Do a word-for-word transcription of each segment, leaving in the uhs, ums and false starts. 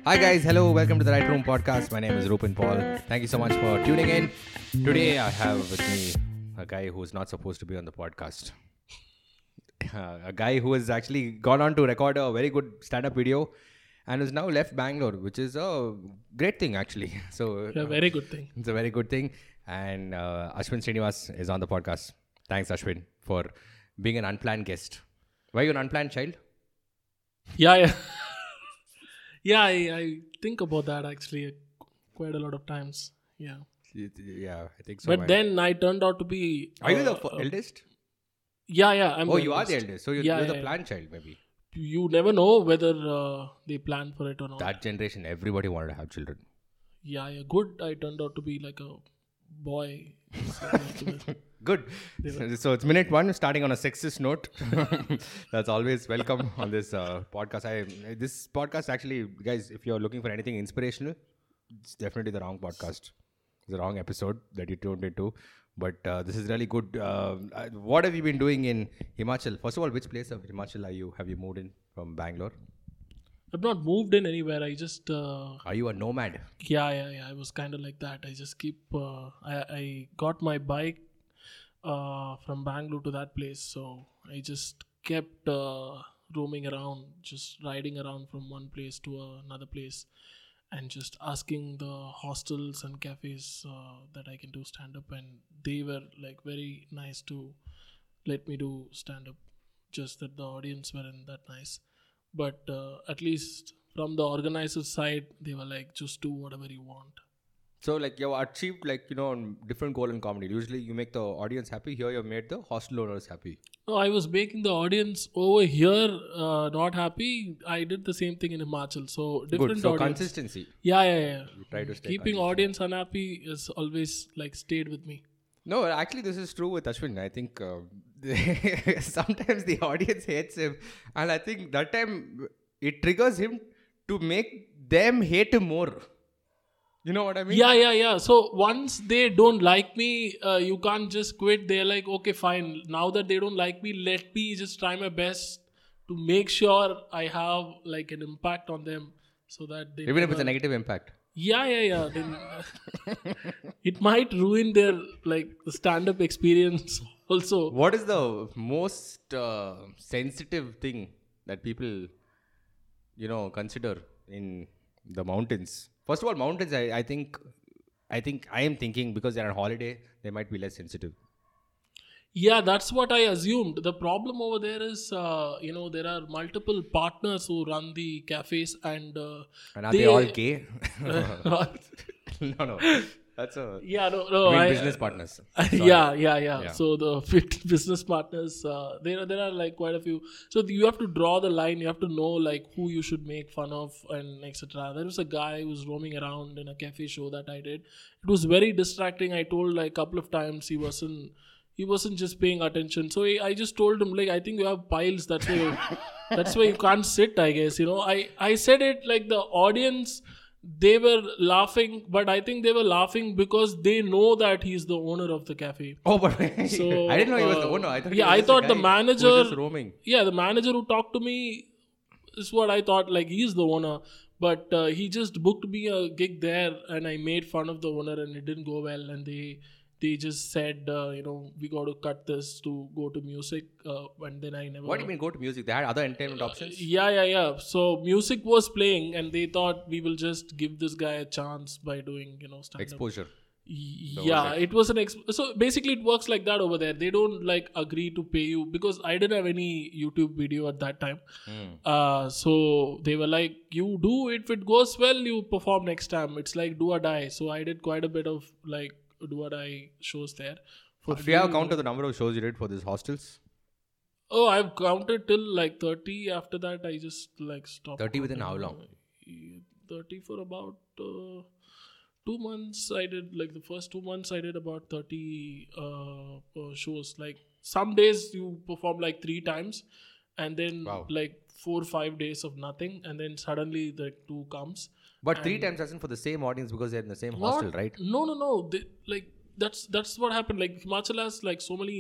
Hi guys, hello, welcome to the Right Room podcast. My name is Rupin Paul. Thank you so much for tuning in. Today I have with me a guy who's not supposed to be on the podcast. Uh, a guy who has actually gone on to record a very good stand-up video and has now left Bangalore, which is a great thing actually. So A very good thing. It's a very good thing. And uh, Ashwin Srinivas is on the podcast. Thanks Ashwin for being an unplanned guest. Were you an unplanned child? Yeah, yeah. yeah, I, I think about that actually quite a lot of times. Yeah. Yeah, I think so. But man. then I turned out to be... Are you uh, the uh, eldest? Yeah, yeah. I'm Oh, the you are eldest. the eldest. So you're, Yeah, you're the yeah, planned child, maybe. You never know whether uh, they plan for it or not. That generation, everybody wanted to have children. Yeah, yeah. Good. I turned out to be like a boy. Good. So, so it's minute one, starting on a sexist note. That's always welcome on this uh, podcast. I This podcast actually, guys, if you're looking for anything inspirational, it's definitely the wrong podcast. It's the wrong episode that you tuned into. But uh, this is really good. Uh, what have you been doing in Himachal? First of all, which place of Himachal are you? Have you moved in from Bangalore? I've not moved in anywhere. I just... Uh, Are you a nomad? Yeah, yeah, yeah. I was kind of like that. I just keep... Uh, I, I got my bike uh, from Bangalore to that place. So I just kept uh, roaming around, just riding around from one place to uh, another place and just asking the hostels and cafes uh, that I can do stand-up. And they were like very nice to let me do stand-up. Just that the audience weren't that nice. But uh, at least from the organizer side, they were like, just do whatever you want. So, like, you've achieved, like, you know, different goal in comedy. Usually, you make the audience happy. Here, you've made the hostel owners happy. No, I was making the audience over here uh, not happy. I did the same thing in Himachal. So, different Good. So, audience. consistency. Yeah, yeah, yeah. You try to stay Keeping consistent. audience unhappy is always like stayed with me. No, actually, this is true with Ashwin. I think uh, sometimes the audience hates him. And I think that time it triggers him to make them hate him more. You know what I mean? Yeah, yeah, yeah. So once they don't like me, uh, you can't just quit. They're like, okay, fine. Now that they don't like me, let me just try my best to make sure I have like an impact on them, so that they Even never... if it's a negative impact. Yeah, yeah, yeah. Then it might ruin their like the stand-up experience also. What is the most uh, sensitive thing that people, you know, consider in the mountains? First of all, mountains, I, I think, I think, I am thinking because they're on holiday, they might be less sensitive. Yeah, that's what I assumed. The problem over there is, uh, you know, there are multiple partners who run the cafes, and uh, And are they, all gay? no, no. That's a... Yeah, no, no. I mean, I, business partners. yeah, yeah, yeah, Yeah. So the fit business partners, uh, there, there are like quite a few. So you have to draw the line. You have to know like who you should make fun of and et cetera. There was a guy who was roaming around in a cafe show that I did. It was very distracting. I told like a couple of times he wasn't. He wasn't just paying attention. So I, I just told him like, I think you have piles. That's why. You, that's why you can't sit. I guess you know. I I said it like the audience. They were laughing, but I think they were laughing because they know that he's the owner of the cafe. Oh, but So, I didn't know he was the uh, owner. I thought he yeah, was I just a thought the guy manager- who was just roaming. Yeah, the manager who talked to me is what I thought, like he's the owner. But uh, he just booked me a gig there, and I made fun of the owner, and it didn't go well. And they they just said, uh, you know, we got to cut this to go to music. Uh, and then I never... What do you mean go to music? They had other entertainment options? Yeah, yeah, yeah. So music was playing, and they thought we will just give this guy a chance by doing, you know, stand-up. Exposure. Yeah, it was an exp- so basically it works like that over there. They don't like agree to pay you because I didn't have any YouTube video at that time. Mm. Uh, so they were like, you do, if it goes well, you perform next time. It's like do or die. So I did quite a bit of like do or die shows there. For Do you have a few- count of the number of shows you did for these hostels? Oh, I've counted till like thirty. After that, I just like stopped. thirty within counting. how long? thirty for about uh, two months. I did like the first two months. I did about thirty uh, uh, shows. Like some days you perform like three times, and then Wow. like four five days of nothing, and then suddenly the two comes. But three times doesn't for the same audience because they're in the same hostel, Not- right? No, no, no. They, like that's that's what happened. Like Himachal has like so many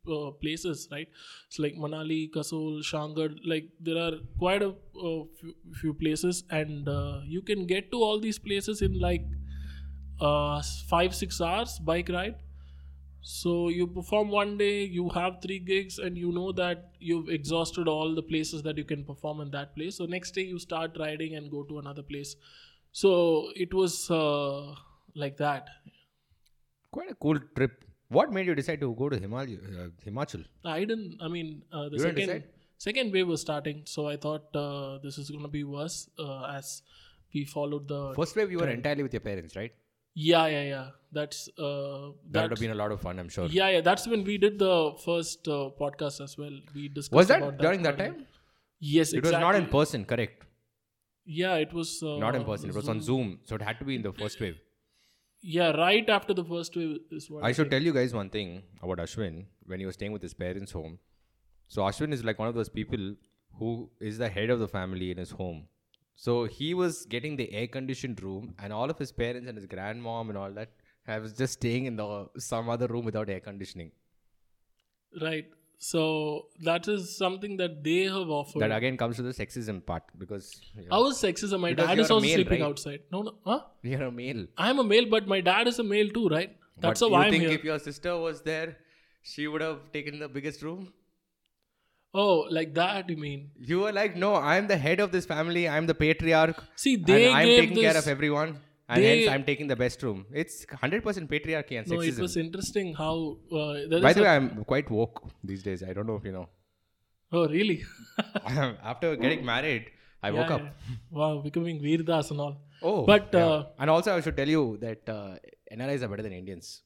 uh, places, right? It's like Manali, Kasol, Shangad. Like there are quite a uh, few, few places, and uh, you can get to all these places in like uh, five six hours bike ride. So you perform one day, you have three gigs, and you know that you've exhausted all the places that you can perform in that place. So next day you start riding and go to another place. So it was uh, like that. Quite a cool trip. What made you decide to go to Himal- uh, Himachal? I didn't. I mean, uh, the You didn't second decide? second wave was starting, so I thought uh, this is going to be worse uh, as we followed the. First wave, you were entirely with your parents, right? Yeah, yeah, yeah. That's uh, That would have been a lot of fun, I'm sure. yeah, yeah. That's when we did the first uh, podcast as well. We discussed. Was that about during that story. time? Yes, It exactly. was not in person, correct? Yeah, it was uh, Not in person. It was on Zoom. So it had to be in the first wave. Yeah, right after the first wave is what I should tell you guys one thing about Ashwin when he was staying with his parents' home. So Ashwin is like one of those people who is the head of the family in his home. So he was getting the air-conditioned room, and all of his parents and his grandmom and all that was just staying in the some other room without air conditioning. Right. So that is something that they have offered. That again comes to the sexism part because you know, How is sexism? My Because dad you're is a also male, sleeping right? outside. No, no. Huh? you're a male. I'm a male, but my dad is a male too, right? That's but how you I'm think here. if your sister was there, she would have taken the biggest room? Oh, like that you mean? You were like, no, I'm the head of this family. I'm the patriarch. See, they and I'm gave taking this, care of everyone. And they- hence, I'm taking the best room. It's one hundred percent patriarchy and No, sexism. it was interesting how. Uh, there By is the a- way, I'm quite woke these days. I don't know if you know. Oh, really? After getting married, I Yeah, woke up. yeah. Wow, becoming Veerdas and all. Oh, But, yeah. uh, and also I should tell you that uh, N R Is are better than Indians.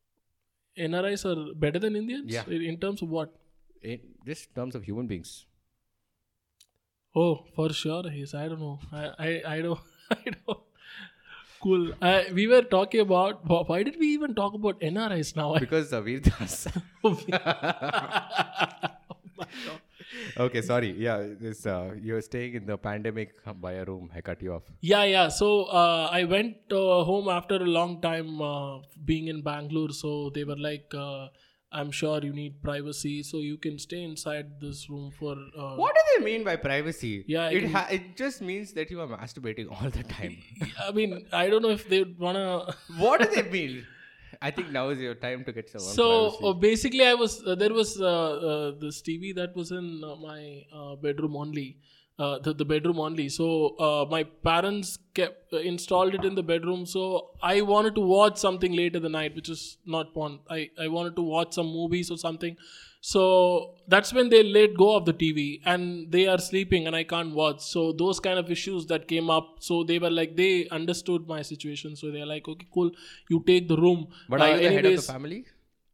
N R Is are better than Indians? Yeah. In in terms of what? In just in terms of human beings. Oh, for sure. Yes, I don't know. I, I, I don't. I don't. Cool. Uh, we were talking about. wh- Why did we even talk about N R Is now? Because uh, Veerdas. Oh my God. Okay, sorry. Yeah, this uh, you're staying in the pandemic by a room. I cut you off. Yeah, yeah. So uh, I went uh, home after a long time uh, being in Bangalore. So they were like, uh, "I'm sure you need privacy, so you can stay inside this room for." Uh, What do they mean by privacy? Yeah, I it can- ha- it just means that you are masturbating all the time. I mean, I don't know if they wanna. What do they mean? I think now is your time to get some So privacy. uh, basically, I was uh, there was uh, uh, this T V that was in uh, my uh, bedroom only, uh, the the bedroom only. So uh, my parents kept uh, installed it in the bedroom. So I wanted to watch something late in the night, which is not porn. I I wanted to watch some movies or something. So that's when they let go of the T V and they are sleeping and I can't watch. So those kind of issues that came up. So they were like, they understood my situation. So they're like, okay, cool. You take the room. but Uh, are you the head of anyways, the family?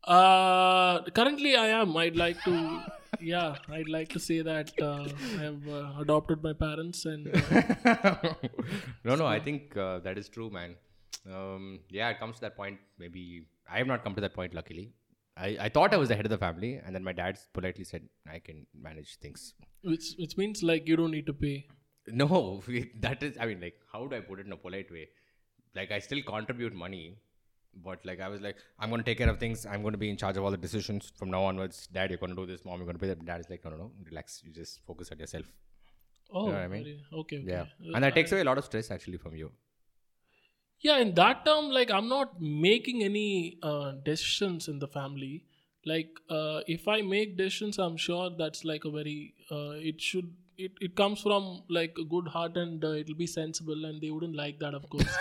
uh, currently I am. I'd like to, yeah, I'd like to say that uh, I have uh, adopted my parents and uh, no, no, I think uh, that is true, man. Um, yeah, it comes to that point. Maybe I have not come to that point, luckily. I, I thought I was the head of the family, and then my dad politely said, I can manage things. which which means like you don't need to pay. No, that is, I mean, like, how do I put it in a polite way? Like, I still contribute money, but like, I was like, I'm going to take care of things. I'm going to be in charge of all the decisions from now onwards. Dad, you're going to do this. Mom, you're going to pay that. Dad is like, no, no, no, relax. You just focus on yourself. Oh, know what I mean? very- okay, okay. Yeah. Uh, And that takes I- away a lot of stress actually from you. Yeah, in that term, like I'm not making any uh, decisions in the family. Like uh, if I make decisions, I'm sure that's like a very uh, it should it, it comes from like a good heart and uh, it'll be sensible and they wouldn't like that, of course.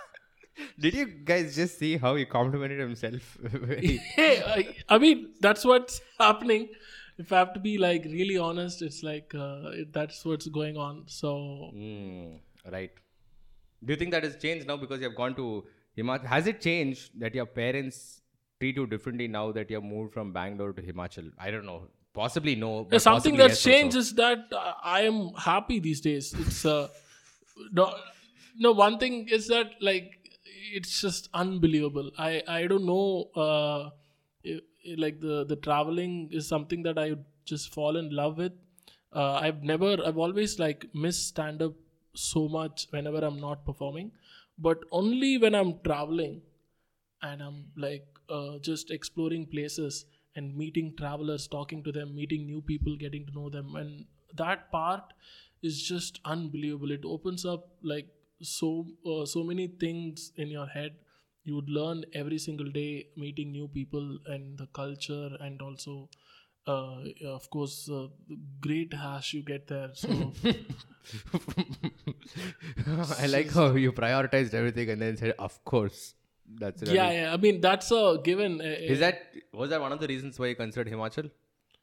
Did you guys just see how he complimented himself? Very- Hey, I, I mean that's what's happening. If I have to be like really honest, it's like uh, it, that's what's going on. So Mm, right. Do you think that has changed now because you have gone to Himachal? Has it changed that your parents treat you differently now that you have moved from Bangalore to Himachal? I don't know. Possibly no. yeah, But something possibly that's yes changed also. is that uh, I am happy these days. It's uh, no, no. One thing is that like it's just unbelievable. I I don't know. Uh, i- i- like the the traveling is something that I just fall in love with. Uh, I've never. I've always like missed stand up so much whenever I'm not performing, but only when I'm traveling and I'm like uh, just exploring places and meeting travelers, talking to them, meeting new people, getting to know them, and that part is just unbelievable. It opens up like so uh, so many things in your head. You would learn every single day, meeting new people and the culture, and also uh, of course uh, great hash you get there. So I like how you prioritized everything and then said, of course. That's really, yeah, yeah. I mean, that's a given. Uh, Is that was that one of the reasons why you considered Himachal?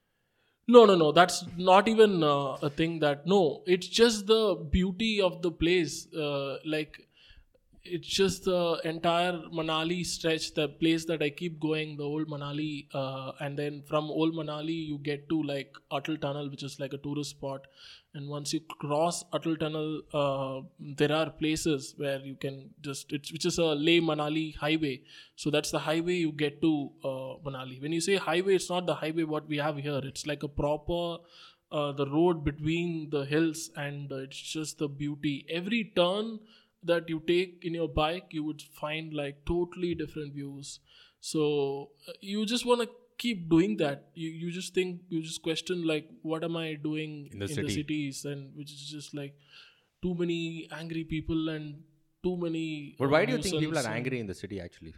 No, no, no. That's not even uh, a thing that. No, it's just the beauty of the place. Uh, like, it's just the entire Manali stretch, the place that I keep going, the old Manali. Uh, and then from old Manali, you get to like Atal Tunnel, which is like a tourist spot. And once you cross Atal Tunnel, uh, there are places where you can just, it's, which is a Leh Manali highway. So that's the highway you get to uh, Manali. When you say highway, it's not the highway what we have here. It's like a proper, uh, the road between the hills, and uh, it's just the beauty. Every turn that you take in your bike, you would find like totally different views. So uh, you just want to keep doing that. You you just think, you just question like, what am I doing In the in city. the cities, and which is just like too many angry people and too many. But uh, why do you think people nuisance are and- angry in the city actually?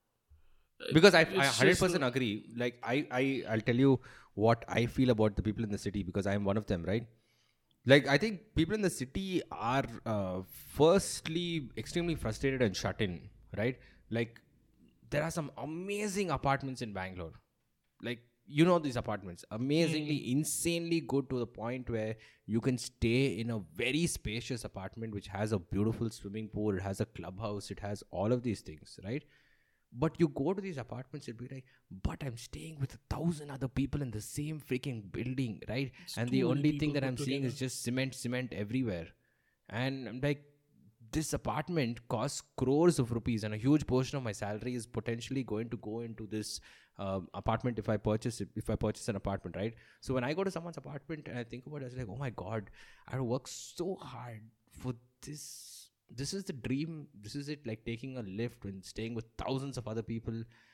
Because I, I It's one hundred percent just, uh, agree. Like, I, I, I'll tell you what I feel about the people in the city because I'm one of them, right? Like, I think people in the city are uh, firstly extremely frustrated and shut in, right? Like, there are some amazing apartments in Bangalore. Like, you know these apartments, amazingly, insanely good to the point where you can stay in a very spacious apartment which has a beautiful swimming pool, it has a clubhouse, it has all of these things, right? But you go to these apartments, it'd be like, but I'm staying with a thousand other people in the same freaking building, right? and the too many only thing people that put I'm seeing is together. just cement, cement everywhere. And I'm like, this apartment costs crores of rupees, and a huge portion of my salary is potentially going to go into this um, apartment if I purchase it, if I purchase an apartment, right? So when I go to someone's apartment and I think about it, I was like, oh my god, I work so hard for this. This is the dream. This is it, like taking a lift and staying with thousands of other people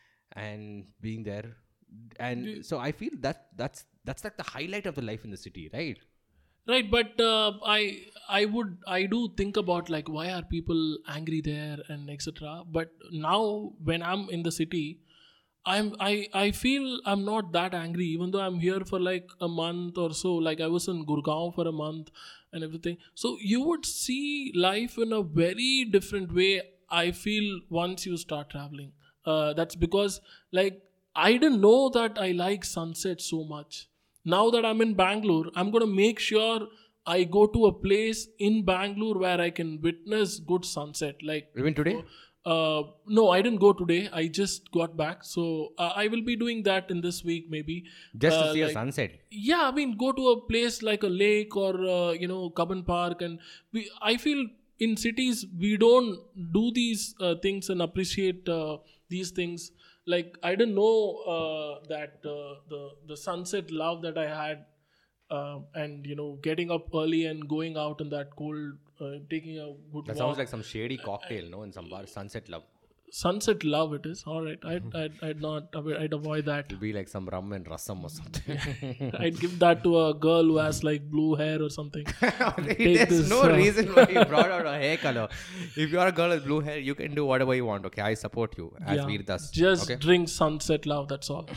and being there. And Do- so I feel that that's that's like the highlight of the life in the city, right? Right, but uh, I I would I do think about like, why are people angry there and et cetera. But now when I'm in the city, I'm I I feel I'm not that angry, even though I'm here for like a month or so. Like I was in Gurgaon for a month and everything. So you would see life in a very different way, I feel, once you start traveling. Uh, that's because like I didn't know that I like sunset so much. Now that I'm in Bangalore, I'm gonna make sure I go to a place in Bangalore where I can witness good sunset. Like Even today? uh, no, I didn't go today. I just got back, so uh, I will be doing that in this week maybe. Just to Uh, see a like- sunset. Yeah, I mean, go to a place like a lake or uh, you know, Cubbon Park, and we. I feel in cities we don't do these uh, things and appreciate uh, these things. Like I didn't know uh, that uh, the the sunset love that I had, uh, and you know, getting up early and going out in that cold, uh, taking a good That walk. sounds like some shady cocktail, no? In some bar, sunset love. Sunset love it is. All right, I'd, I'd, I'd not, I'd avoid that. It'll be like some rum and rasam or something. I'd give that to a girl who has like blue hair or something. Take There's this, no uh, reason why you brought out a hair color. If you're a girl with blue hair, you can do whatever you want, okay? I support you as Yeah, Veer Das. just Okay? drink sunset love, that's all.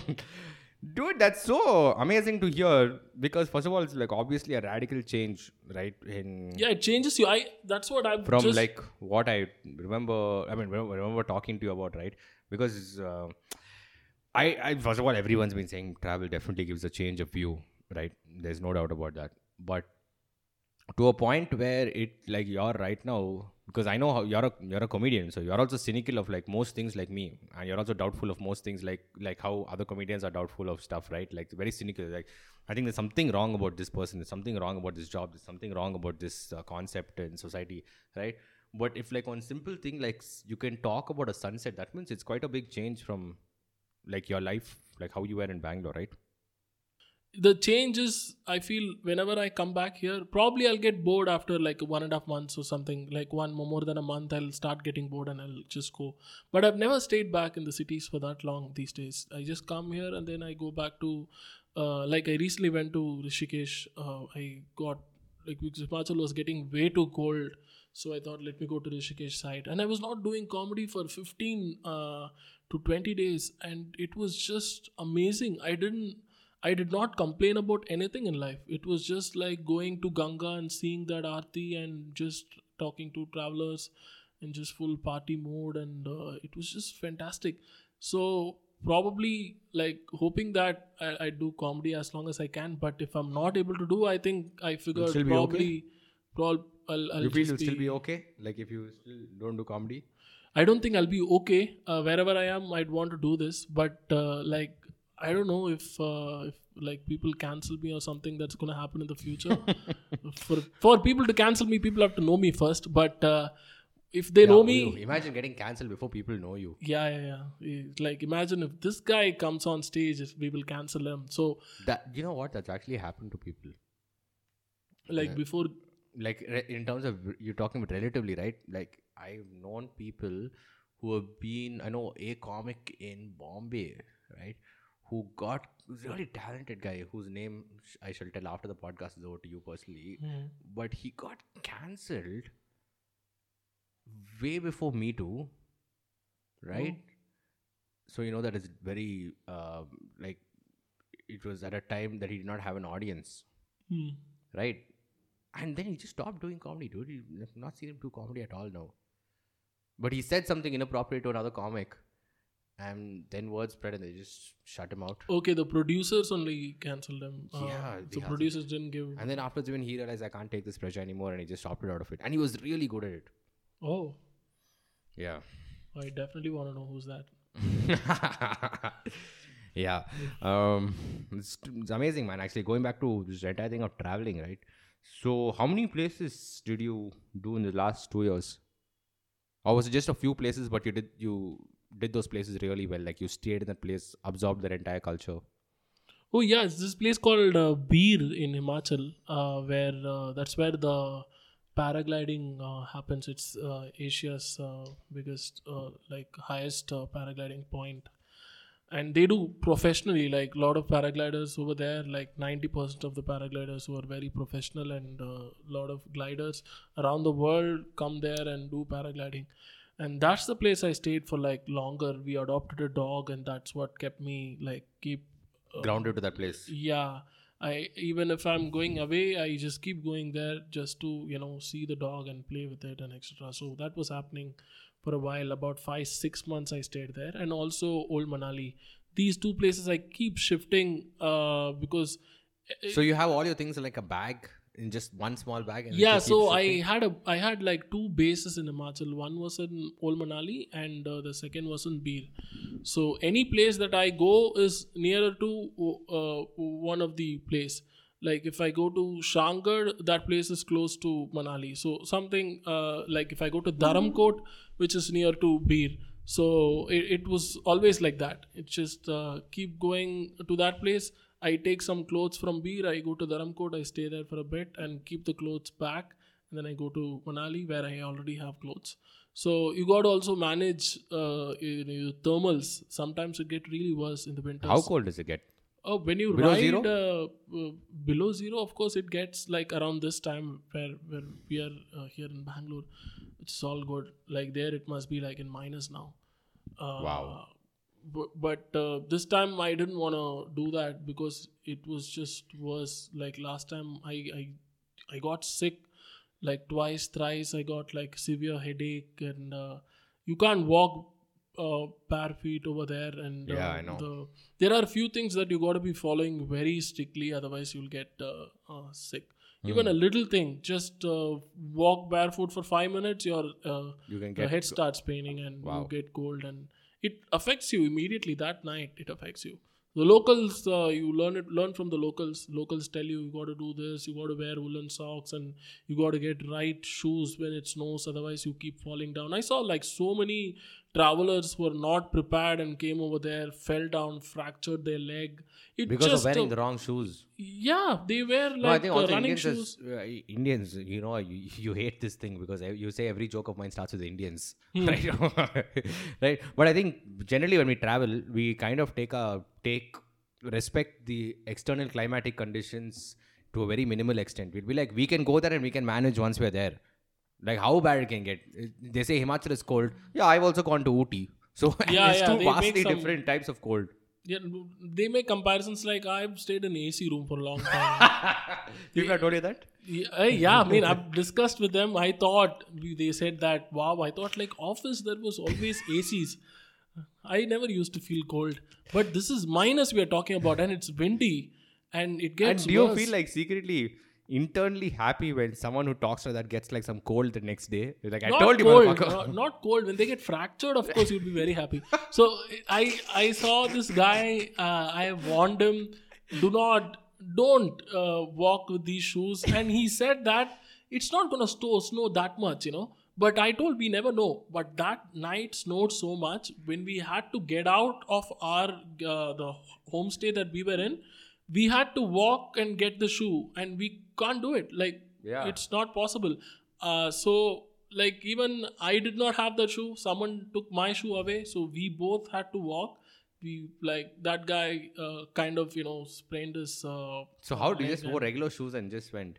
Dude, that's so amazing to hear because first of all, it's like obviously a radical change, right? In Yeah, it changes you. I that's what I've from just, like what I remember. I mean, remember, remember talking to you about, right? Because uh, I, I first of all, everyone's been saying travel definitely gives a change of view, right? There's no doubt about that. But to a point where it like you're right now, because I know how you're a you're a comedian, so you're also cynical of like most things like me, and you're also doubtful of most things like like how other comedians are doubtful of stuff, right? Like very cynical. Like I think there's something wrong about this person. There's something wrong about this job. There's something wrong about this uh, concept in society, right? But if like one simple thing like s- you can talk about a sunset, that means it's quite a big change from like your life, like how you were in Bangalore, right? the change is, I feel whenever I come back here, probably I'll get bored after like one and a half months or something. Like one more than a month, I'll start getting bored and I'll just go. But I've never stayed back in the cities for that long these days. I just come here and then I go back to, uh, like I recently went to Rishikesh. Uh, I got, like because Himachal was getting way too cold. So I thought, let me go to Rishikesh side. And I was not doing comedy for fifteen uh, to twenty days. And it was just amazing. I didn't, I did not complain about anything in life. It was just like going to Ganga and seeing that Aarti and just talking to travelers in just full party mode. And uh, it was just fantastic. So probably like hoping that I, I do comedy as long as I can. But if I'm not able to do, I think I figured still be probably, okay? prob- I'll, I'll You feel just you'll be, still be okay? Like if you still don't do comedy? I don't think I'll be okay. Uh, wherever I am, I'd want to do this. But uh, like, I don't know if uh, if like people cancel me or something that's going to happen in the future. for for people to cancel me, people have to know me first. But uh, if they Yeah, know me, you- imagine getting cancelled before people know you. yeah, yeah, yeah. It's like imagine if this guy comes on stage, if we will cancel him. So That you know what? That's actually happened to people. like before, Like re- in terms of you're talking about relatively, right? Like I've known people who have been. I know a comic in Bombay, right? Who got really talented guy whose name sh- I shall tell after the podcast is over to you personally. But he got cancelled way before Me Too, right? So you know that is very uh, like it was at a time that he did not have an audience, hmm. right? And then he just stopped doing comedy, dude. You've not seen him do comedy at all now. But he said something inappropriate to another comic, and then word spread, and they just shut him out. Okay, the producers only cancelled him. Uh, Yeah, the they producers didn't give. And then afterwards, even he realized I can't take this pressure anymore, and he just opted out of it. And he was really good at it. Oh, Yeah. I definitely want to know who's that. Yeah. Um, it's, it's amazing, man. Actually, going back to this entire thing of traveling, right? So, how many places did you do in the last two years? Or was it just a few places, but you did you did those places really well? Like you stayed in that place, absorbed their entire culture. Oh yeah, it's this place called uh, Beer in Himachal, uh, where uh, that's where the paragliding uh, happens. It's uh, Asia's uh, biggest, uh, like highest uh, paragliding point, and they do professionally. Like a lot of paragliders over there, like ninety percent of the paragliders who are very professional, and a uh, lot of gliders around the world come there and do paragliding. And that's the place I stayed for like longer. We adopted a dog, and that's what kept me like keep Grounded to that place. yeah. I even if I'm going away, I just keep going there just to you know see the dog and play with it and et cetera. So that was happening for a while. About five six months I stayed there, and also Old Manali. These two places I keep shifting uh, because So you have all your things in like a bag, in just one small bag. And yeah. you keep So I shifting? had a I had like two bases in Himachal. One was in Old Manali, and uh, the second was in Bir. So any place that I go is nearer to uh, one of the place. Like if I go to Shangar, that place is close to Manali. So something uh, like if I go to Dharamkot, which is near to Bir. So it, it was always like that. It just uh, keep going to that place. I take some clothes from Bir, I go to Dharamkot, I stay there for a bit and keep the clothes back. And then I go to Manali where I already have clothes. So you got to also manage uh, your, your thermals. Sometimes it get really worse in the winters. How cold does it get? Oh, when you Below ride zero? Uh, uh, below zero, of course, it gets like around this time where where we are uh, here in Bangalore. It's all good. Like there, it must be like in minus now. Uh, Wow. But, but uh, this time I didn't want to do that because it was just worse. Like last time, I I I got sick like twice, thrice. I got like severe headache, and uh, you can't walk uh, bare feet over there. And uh, Yeah, I know. The, there are a few things that you got to be following very strictly, otherwise you'll get uh, uh, sick. Even a little thing, just uh, walk barefoot for five minutes, your uh, You can your get head starts paining and Wow. you get cold, and it affects you immediately that night. It affects you. The locals, uh, you learn it. Learn from the locals. Locals tell you you got to do this. You got to wear woolen socks, and you got to get right shoes when it snows. Otherwise, you keep falling down. I saw like so many travelers were not prepared and came over there, fell down, fractured their leg. It Because just, of wearing uh, the wrong shoes. Yeah, they wear like No, I think uh, also running Indians, shoes. as, uh, Indians, you know, you, you hate this thing because you say every joke of mine starts with Indians, right? Right. But I think generally when we travel, we kind of take a take respect the external climatic conditions to a very minimal extent. We'd be like, we can go there and we can manage once we're there. Like how bad it can get. They say Himachal is cold. Yeah, I've also gone to Ooty. So Yeah, it's yeah, two they make vastly some- different types of cold. Yeah, they make comparisons like I've stayed in A C room for a long time. People have told you that? Yeah, eh, yeah, I mean, I've discussed with them. I thought, we- they said that, wow, I thought like office, there was always A Cs. I never used to feel cold. But this is minus we are talking about, and it's windy, and it And gets do you worse. feel like secretly, internally happy when someone who talks like that gets like some cold the next day? You're like, I Not told you, cold, motherfucker. not, not cold. When they get fractured, of course, you'd be very happy. So I I saw this guy. Uh, I warned him, do not, don't uh, walk with these shoes. And he said that it's not gonna snow snow that much, you know. But I told we never know. But that night snowed so much when we had to get out of our uh, the homestay that we were in. We had to walk and get the shoe, and we can't do it. Like, Yeah. it's not possible. Uh, so, like, even I did not have the shoe. Someone took my shoe away, so we both had to walk. We like that guy uh, kind of you know sprained his. Uh, So how do you leg just and- wore regular shoes and just went?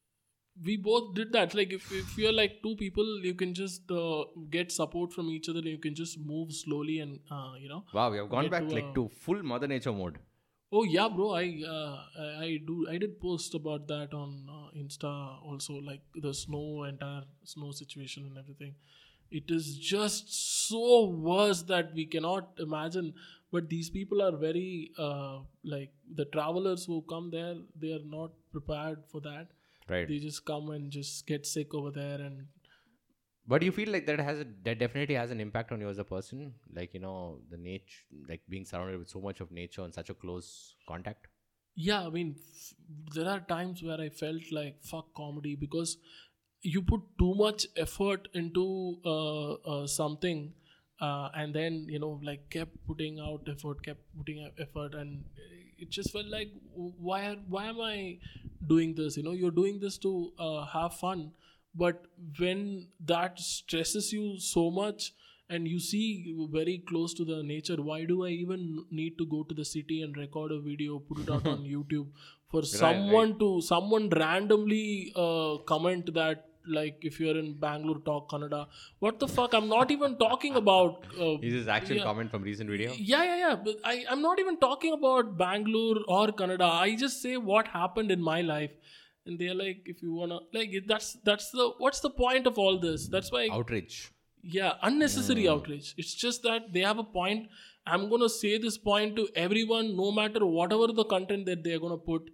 We both did that. Like if, if you're like two people, you can just uh, get support from each other. You can just move slowly and uh, you know. Wow, we have gone Get back to, like uh, to full Mother Nature mode. Oh yeah, bro. I uh, I I do. I did post about that on uh, Insta also. Like the snow, entire snow situation and everything. It is just so worse that we cannot imagine. But these people are very uh, like the travelers who come there. They are not prepared for that. Right. They just come and just get sick over there. And But do you feel like that has a, that definitely has an impact on you as a person? Like, you know, the nature, like being surrounded with so much of nature and such a close contact? yeah, I mean, f- there are times where I felt like fuck comedy because you put too much effort into uh, uh, something, uh, and then you know, like kept putting out effort, kept putting out effort, and it just felt like why are, why am I doing this? You know, you're doing this to uh, have fun, but when that stresses you so much. And you see very close to the nature. Why do I even need to go to the city and record a video, put it out on YouTube for someone to someone randomly uh, comment that like if you're in Bangalore talk Kannada? What the fuck? I'm not even talking about. Uh, Is this actual yeah. comment from recent video? Yeah, yeah, yeah. But I, I'm not even talking about Bangalore or Kannada. I just say what happened in my life. And they're like, if you wanna like that's that's the what's the point of all this? That's why Outrage. yeah, unnecessary outrage. It's just that they have a point. I'm gonna say this point to everyone, no matter whatever the content that they're gonna put.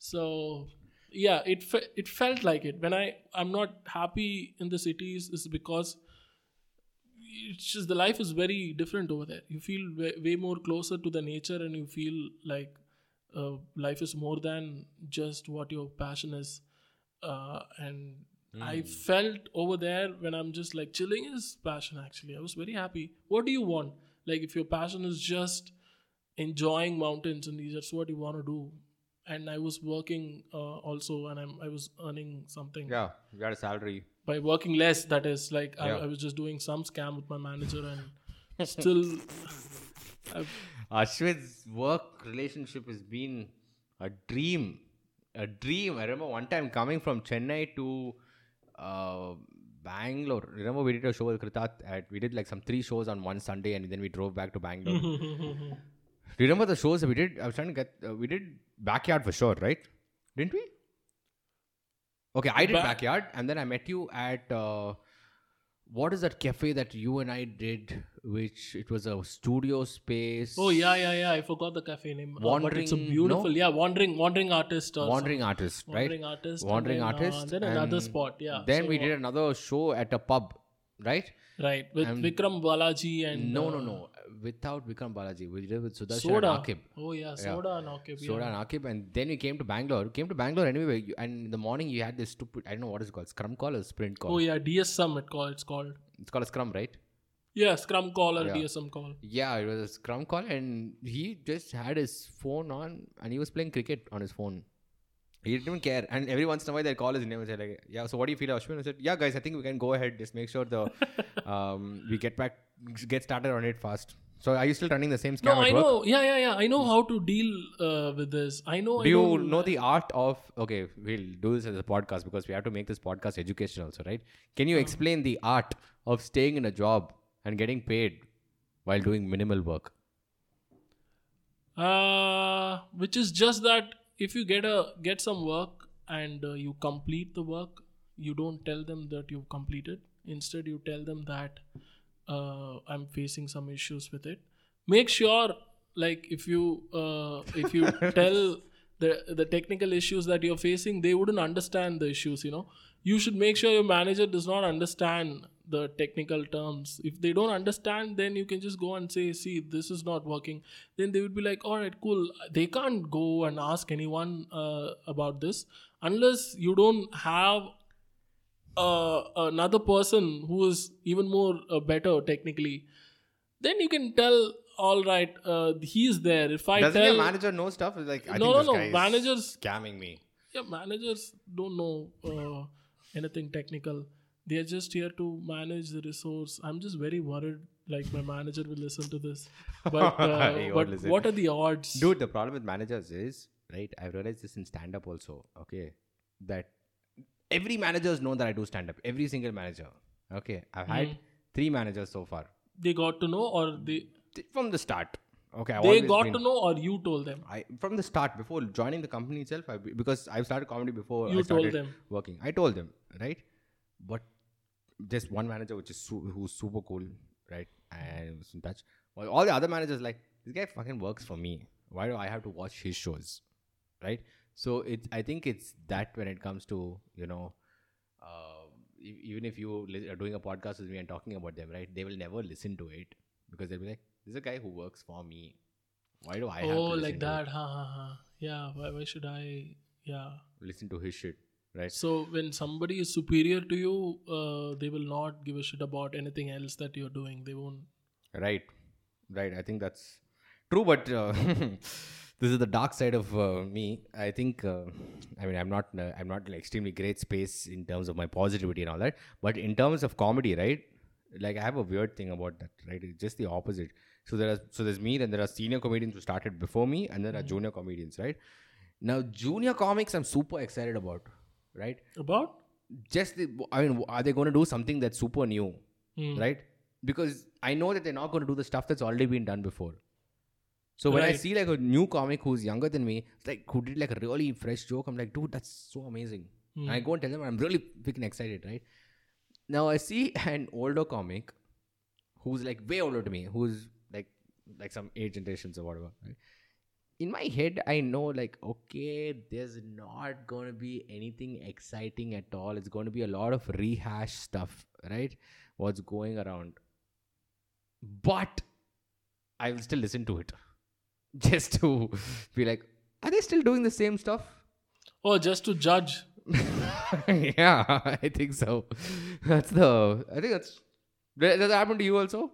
So yeah, it fe- it felt like it. When I I'm not happy in the cities is because it's just the life is very different over there. You feel way, way more closer to the nature, and you feel like uh, life is more than just what your passion is, uh, and I felt over there when I'm just like chilling is passion actually. I was very happy. What do you want? Like if your passion is just enjoying mountains and that's what you want to do. And I was working uh, also and I'm, I was earning something. Yeah, you got a salary. By working less, that is like I, Yeah. I was just doing some scam with my manager and still I've, Ashwin's work relationship has been a dream. A dream. I remember one time coming from Chennai to uh, Bangalore. Remember we did a show with Kritat. At, we did like some three shows on one Sunday and then we drove back to Bangalore. Do you remember the shows that we did? I was trying to get... Uh, we did Backyard for sure, right? Didn't we? Okay, I did Ba- Backyard and then I met you at... Uh, what is that cafe that you and I did, which it was a studio space? Oh yeah, yeah, yeah. I forgot the cafe name. Uh, but it's a Wandering- beautiful, no? yeah, wandering, wandering artist. Or Wandering artist, right? Wandering artist. and Wandering then, artist. Uh, then another and spot, yeah. Then So, we did another show at a pub, right? right with and- Vikram Balaji and no, uh, no, no. Without Vikram Balaji, we did it with Sudarshan Soda. and Akib. Oh yeah, Soda and Akib. Soda yeah. and Akib, and then we came to Bangalore. We came to Bangalore anyway, you- and in the morning you had this stupid, I don't know what is it called, Scrum call or Sprint call? Oh yeah, D S M it call it's called. It's called a Scrum, right? Yeah, Scrum call or Yeah. D S M call. Yeah, it was a scrum call, and he just had his phone on, and he was playing cricket on his phone. He didn't even care. And every once in a while, they'll call his name and say, like, yeah, so what do you feel, Ashwin? I said, yeah, guys, I think we can go ahead. Just make sure the um, we get back, get started on it fast. So are you still running the same scam No, at I work? know. Yeah, yeah, yeah. I know how to deal uh, with this. I know. Do I you don't- know the art of, okay, we'll do this as a podcast because we have to make this podcast educational also, right? Can you explain the art of staying in a job and getting paid while doing minimal work? Uh, which is just that if you get a get some work and uh, you complete the work, you don't tell them that you've completed. Instead, you tell them that uh, I'm facing some issues with it. Make sure, like if you uh, if you tell the the technical issues that you're facing, they wouldn't understand the issues. You know, you should make sure your manager does not understand the technical terms. If they don't understand, then you can just go and say, see, this is not working. Then they would be like, all right, cool. They can't go and ask anyone uh, about this unless you don't have uh, another person who is even more uh, better technically. Then you can tell, all right, uh, he's there. If I Doesn't tell your manager know stuff? Like, I No, think no, this no. guy is Managers- scamming me. yeah, managers don't know uh, anything technical. They are just here to manage the resource. I'm just very worried. Like my manager will listen to this, but uh, He won't but listen. what are the odds? Dude, the problem with managers is, right, I've realized this in stand-up also, okay, that every managers know that I do stand-up. Every single manager. Okay, I've had Hmm. three managers so far. They got to know, or they Th- From the start. Okay, I've they always got been, to know, or you told them. I, from the start, before joining the company itself, I, because I've started comedy before You I started told them. working. I told them, right? But just one manager, which is su- who's super cool, right? And was in touch. Well, all the other managers like, this guy fucking works for me. Why do I have to watch his shows, right? So it, I think it's that when it comes to, you know, uh, e- even if you li- are doing a podcast with me and talking about them, right? They will never listen to it because they'll be like, this is a guy who works for me. Why do I have to Oh, listen like to that. Ha ha ha. Yeah. Why, why should I? Yeah. listen to his shit, right? So when somebody is superior to you, uh, they will not give a shit about anything else that you're doing. They won't. Right, right. I think that's true, but uh, this is the dark side of uh, me. I think. Uh, I mean, I'm not. Uh, I'm not in extremely great space in terms of my positivity and all that. But in terms of comedy, right? Like I have a weird thing about that, right? It's just the opposite. So there are. So there's me. Then there are senior comedians who started before me, and there are junior comedians, right? Now, junior comics, I'm super excited about, right? About? Just the, I mean, are they going to do something that's super new, Hmm. right? Because I know that they're not going to do the stuff that's already been done before. So when I Right. see like a new comic who's younger than me, it's like who did like a really fresh joke, I'm like, dude, that's so amazing. And I go and tell them I'm really freaking excited, right? Now I see an older comic who's like way older to me, who's like like some eight generations or whatever, right? In my head, I know like, okay, there's not going to be anything exciting at all. It's going to be a lot of rehash stuff, right? What's going around. But I will still listen to it just to be like, are they still doing the same stuff? Oh, just to judge. Yeah, I think so. That's the, I think that's, does that happen to you also?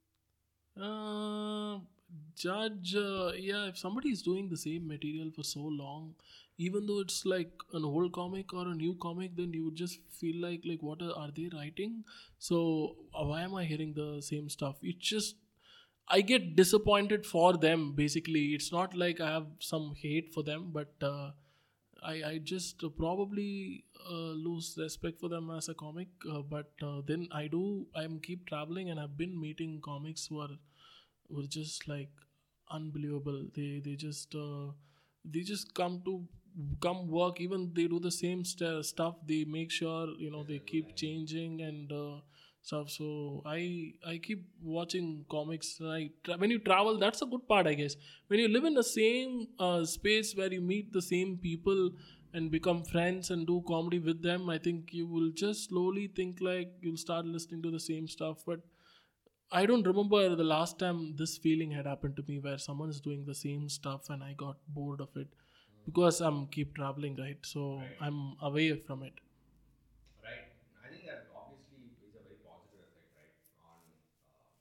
Uh, judge, uh, yeah, if somebody is doing the same material for so long, even though it's like an old comic or a new comic, then you would just feel like, like, what are, are they writing? So, uh, why am I hearing the same stuff? It's just, I get disappointed for them, basically. It's not like I have some hate for them, but uh, I, I just uh, probably uh, lose respect for them as a comic. Uh, but uh, then I do, I'm keep traveling and I've been meeting comics who are, who are just like unbelievable. They, they just, uh, they just come to, come work, even they do the same st- stuff. They make sure, you know, they keep changing and uh, stuff. So I I keep watching comics. I tra- when you travel, that's a good part, I guess. When you live in the same uh, space where you meet the same people and become friends and do comedy with them, I think you will just slowly think like you'll start listening to the same stuff. But I don't remember the last time this feeling had happened to me where someone is doing the same stuff and I got bored of it because I'm keep traveling, right? So I'm away from it. Right. I think that obviously is a very positive effect, right, on uh,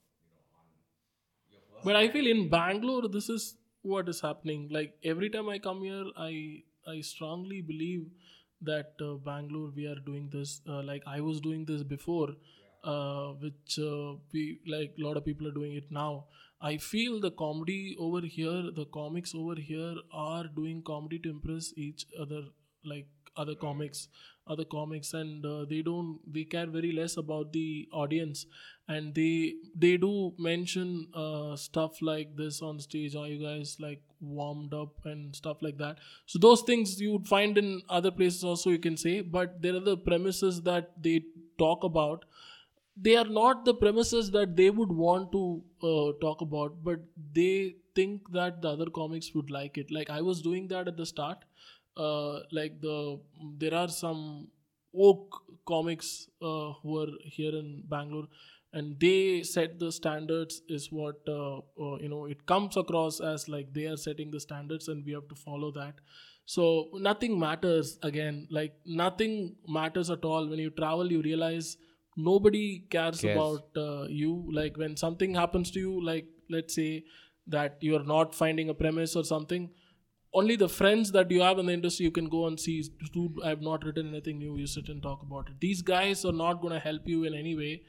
But I feel in Bangalore, this is what is happening. Like every time I come here, I I strongly believe that uh, Bangalore we are doing this. Uh, like I was doing this before, uh, which uh, we like a lot of people are doing it now. I feel the comedy over here, the comics over here are doing comedy to impress each other, like other comics, other comics, and uh, they don't they care very less about the audience, and they they do mention uh, stuff like this on stage. Are you guys like warmed up and stuff like that? So those things you would find in other places also, you can say, but there are the premises that they talk about. They are not the premises that they would want to uh, talk about, but they think that the other comics would like it. Like I was doing that at the start. Uh, like the there are some oak comics uh, who are here in Bangalore, and they set the standards. Is what uh, uh, you know. It comes across as like they are setting the standards, and we have to follow that. So nothing matters again. Like nothing matters at all when you travel. You realize nobody cares Cares. about uh, you. Like when something happens to you, like let's say that you are not finding a premise or something, only the friends that you have in the industry you can go and see, dude, I have not written anything new, you sit and talk about it. These guys are not going to help you in any way.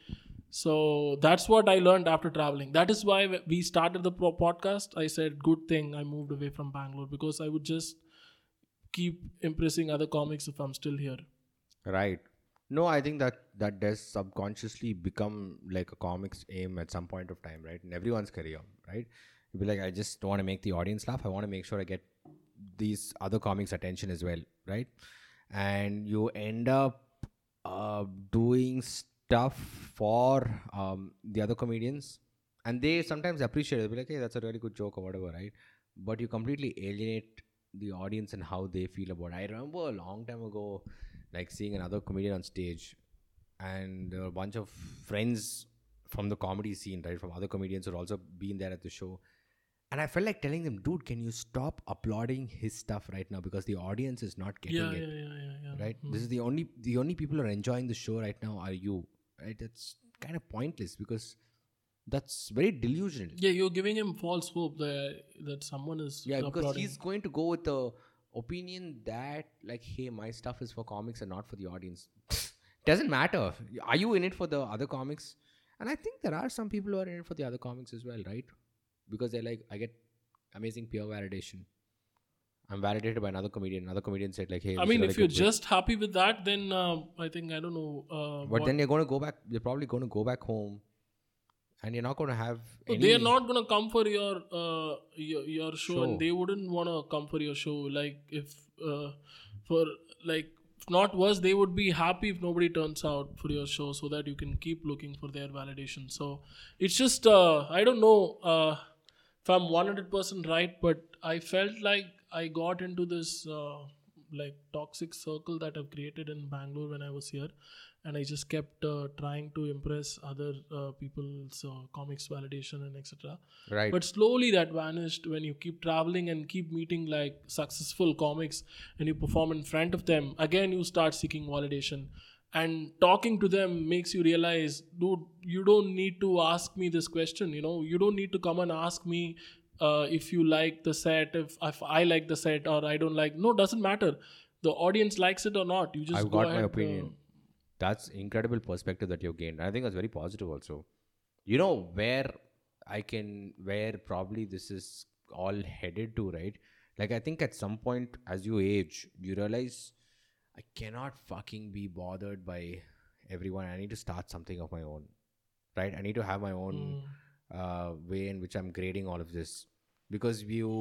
So that's what I learned after traveling. That is why we started the pro- podcast. I said good thing I moved away from Bangalore, because I would just keep impressing other comics if I'm still here. Right. No, I think that that does subconsciously become like a comic's aim at some point of time, right? In everyone's career, right? You'll be like, I just want to make the audience laugh. I want to make sure I get these other comics' attention as well, right? And you end up uh, doing stuff for um, the other comedians, and they sometimes appreciate it. They'll be like, hey, that's a really good joke or whatever, right? But you completely alienate the audience and how they feel about it. I remember a long time ago, like seeing another comedian on stage, and there were a bunch of friends from the comedy scene, right, from other comedians who had also been there at the show. And I felt like telling them, dude, can you stop applauding his stuff right now, because the audience is not getting Yeah, it, yeah, yeah, yeah, yeah. right? Hmm. This is the only the only people who are enjoying the show right now are you, right? It's kind of pointless, because that's very delusional. Yeah, you're giving him false hope that that someone is Yeah, because applauding. he's going to go with the opinion that, like, hey, my stuff is for comics and not for the audience. Doesn't matter. Are you in it for the other comics? And I think there are some people who are in it for the other comics as well, right? Because they're like, I get amazing peer validation. I'm validated by another comedian. Another comedian said, like, hey, I this mean, is if really you're good. just happy with that, then uh, I think I don't know. Uh, But what- then you're going to go back. You're probably going to go back home, and you're not going to have No, any. they are not gonna come for your uh, your, your show, Show. and they wouldn't wanna come for your show. Like if uh, for like if not worse, they would be happy if nobody turns out for your show, so that you can keep looking for their validation. So it's just uh, I don't know uh, if I'm one hundred percent right, but I felt like I got into this uh, like toxic circle that I've created in Bangalore when I was here. And I just kept uh, trying to impress other uh, people's uh, comics validation and et cetera. Right. But slowly that vanished when you keep traveling and keep meeting like successful comics and you perform in front of them. Again, you start seeking validation, and talking to them makes you realize, dude, you don't need to ask me this question. You know, you don't need to come and ask me uh, if you like the set, if if I like the set or I don't like. No, doesn't matter. The audience likes it or not. You just I've go got ahead, my opinion. uh, That's incredible perspective that you've gained. I think that's very positive also. You know where I can, where probably this is all headed to, right? Like I think at some point as you age, you realize I cannot fucking be bothered by everyone. I need to start something of my own, right? I need to have my own mm, uh, way in which I'm grading all of this. Because you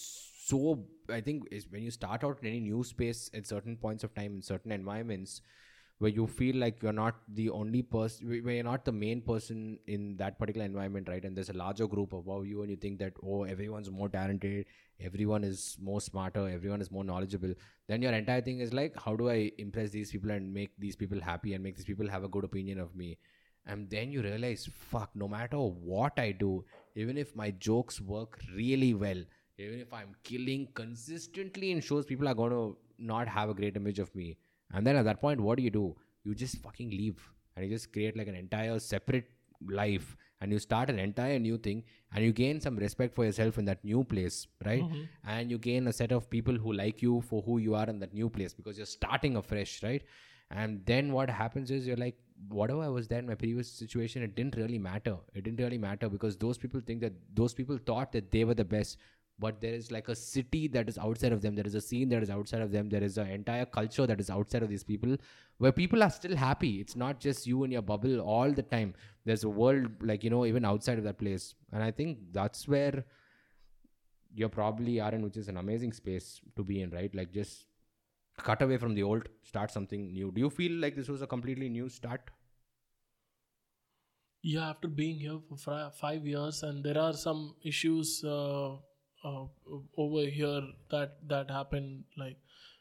so, I think is when you start out in any new space at certain points of time in certain environments, where you feel like you're not the only person, where you're not the main person in that particular environment, right? And there's a larger group above you, and you think that, oh, everyone's more talented, everyone is more smarter, everyone is more knowledgeable. Then your entire thing is like, how do I impress these people and make these people happy and make these people have a good opinion of me? And then you realize, fuck, no matter what I do, even if my jokes work really well, even if I'm killing consistently in shows, people are going to not have a great image of me. And then at that point, what do you do? You just fucking leave, and you just create like an entire separate life, and you start an entire new thing, and you gain some respect for yourself in that new place, right? Mhm. And you gain a set of people who like you for who you are in that new place, because you're starting afresh, right? And then what happens is you're like, whatever I was there in my previous situation, it didn't really matter. It didn't really matter because those people think that those people thought that they were the best. But there is like a city that is outside of them. There is a scene that is outside of them. There is an entire culture that is outside of these people, where people are still happy. It's not just you and your bubble all the time. There's a world, like, you know, even outside of that place. And I think that's where you probably are in, which is an amazing space to be in, right? Like, just cut away from the old, start something new. Do you feel like this was a completely new start? Yeah, after being here for fi- five years, and there are some issues uh, uh, over here that that happened, like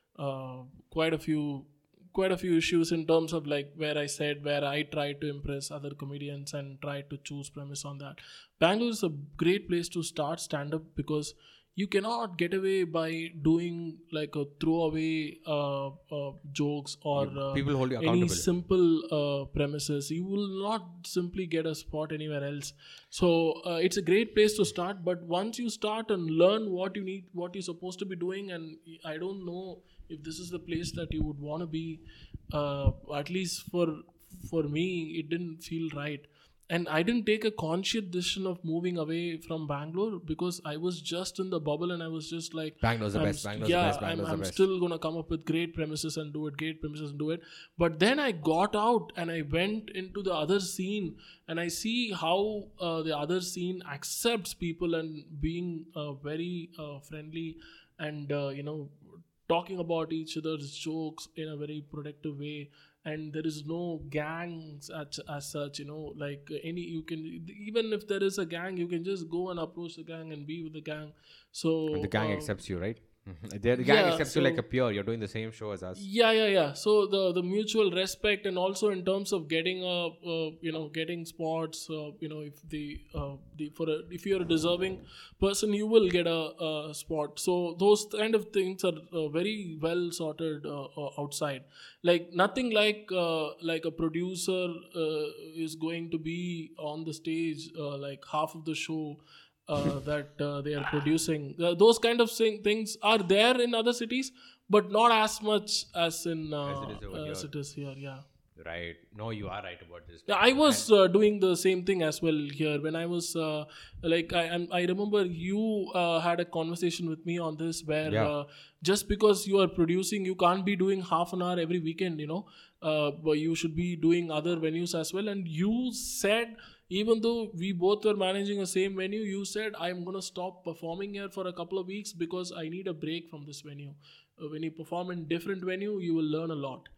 uh, quite a few quite a few issues in terms of like where I said where I tried to impress other comedians and tried to choose premise on that. Bangalore is a great place to start stand up because you cannot get away by doing like a throwaway uh, uh, jokes or You- uh, people hold you any accountable. simple uh, premises. You will not simply get a spot anywhere else. So uh, it's a great place to start. But once you start and learn what you need, what you're supposed to be doing, and I don't know if this is the place that you would want to be. Uh, at least for for me, it didn't feel right. And I didn't take a conscious decision of moving away from Bangalore because I was just in the bubble and I was just like, Bangalore's the I'm best. st- Bangalore's yeah, the best. I'm, Bangalore's I'm the best. still gonna come up with great premises and do it, great premises and do it. But then I got out and I went into the other scene and I see how uh, the other scene accepts people and being uh, very uh, friendly and uh, you know talking about each other's jokes in a very productive way. And there is no gangs as, as such, you know, like any, you can, even if there is a gang, you can just go and approach the gang and be with the gang. So And the gang uh, accepts you, right? the, the gang yeah, accepts you like so- a peer. You're doing the same show as us. yeah, yeah, yeah. So the the mutual respect, and also in terms of getting a uh, you know getting spots, uh, you know, if the uh, the for a, if you're a deserving person, you will get a, a spot. So those kind of things are uh, very well sorted uh, uh, outside. Like nothing like uh, like a producer uh, is going to be on the stage uh, like half of the show. Uh, that uh, they are producing. Uh, those kind of sing- things are there in other cities, but not as much as in uh, As it is over as here. it is here. Yeah, Right. No, you are right about this. yeah. I was uh, doing the same thing as well here when I was uh, like I I'm- I remember you uh, had a conversation with me on this where Yeah. uh, just because you are producing, you can't be doing half an hour every weekend. You know, uh, but you should be doing other venues as well. And you said, even though we both were managing the same venue, you said, I'm going to stop performing here for a couple of weeks because I need a break from this venue. Uh, when you perform in different venue, you will learn a lot.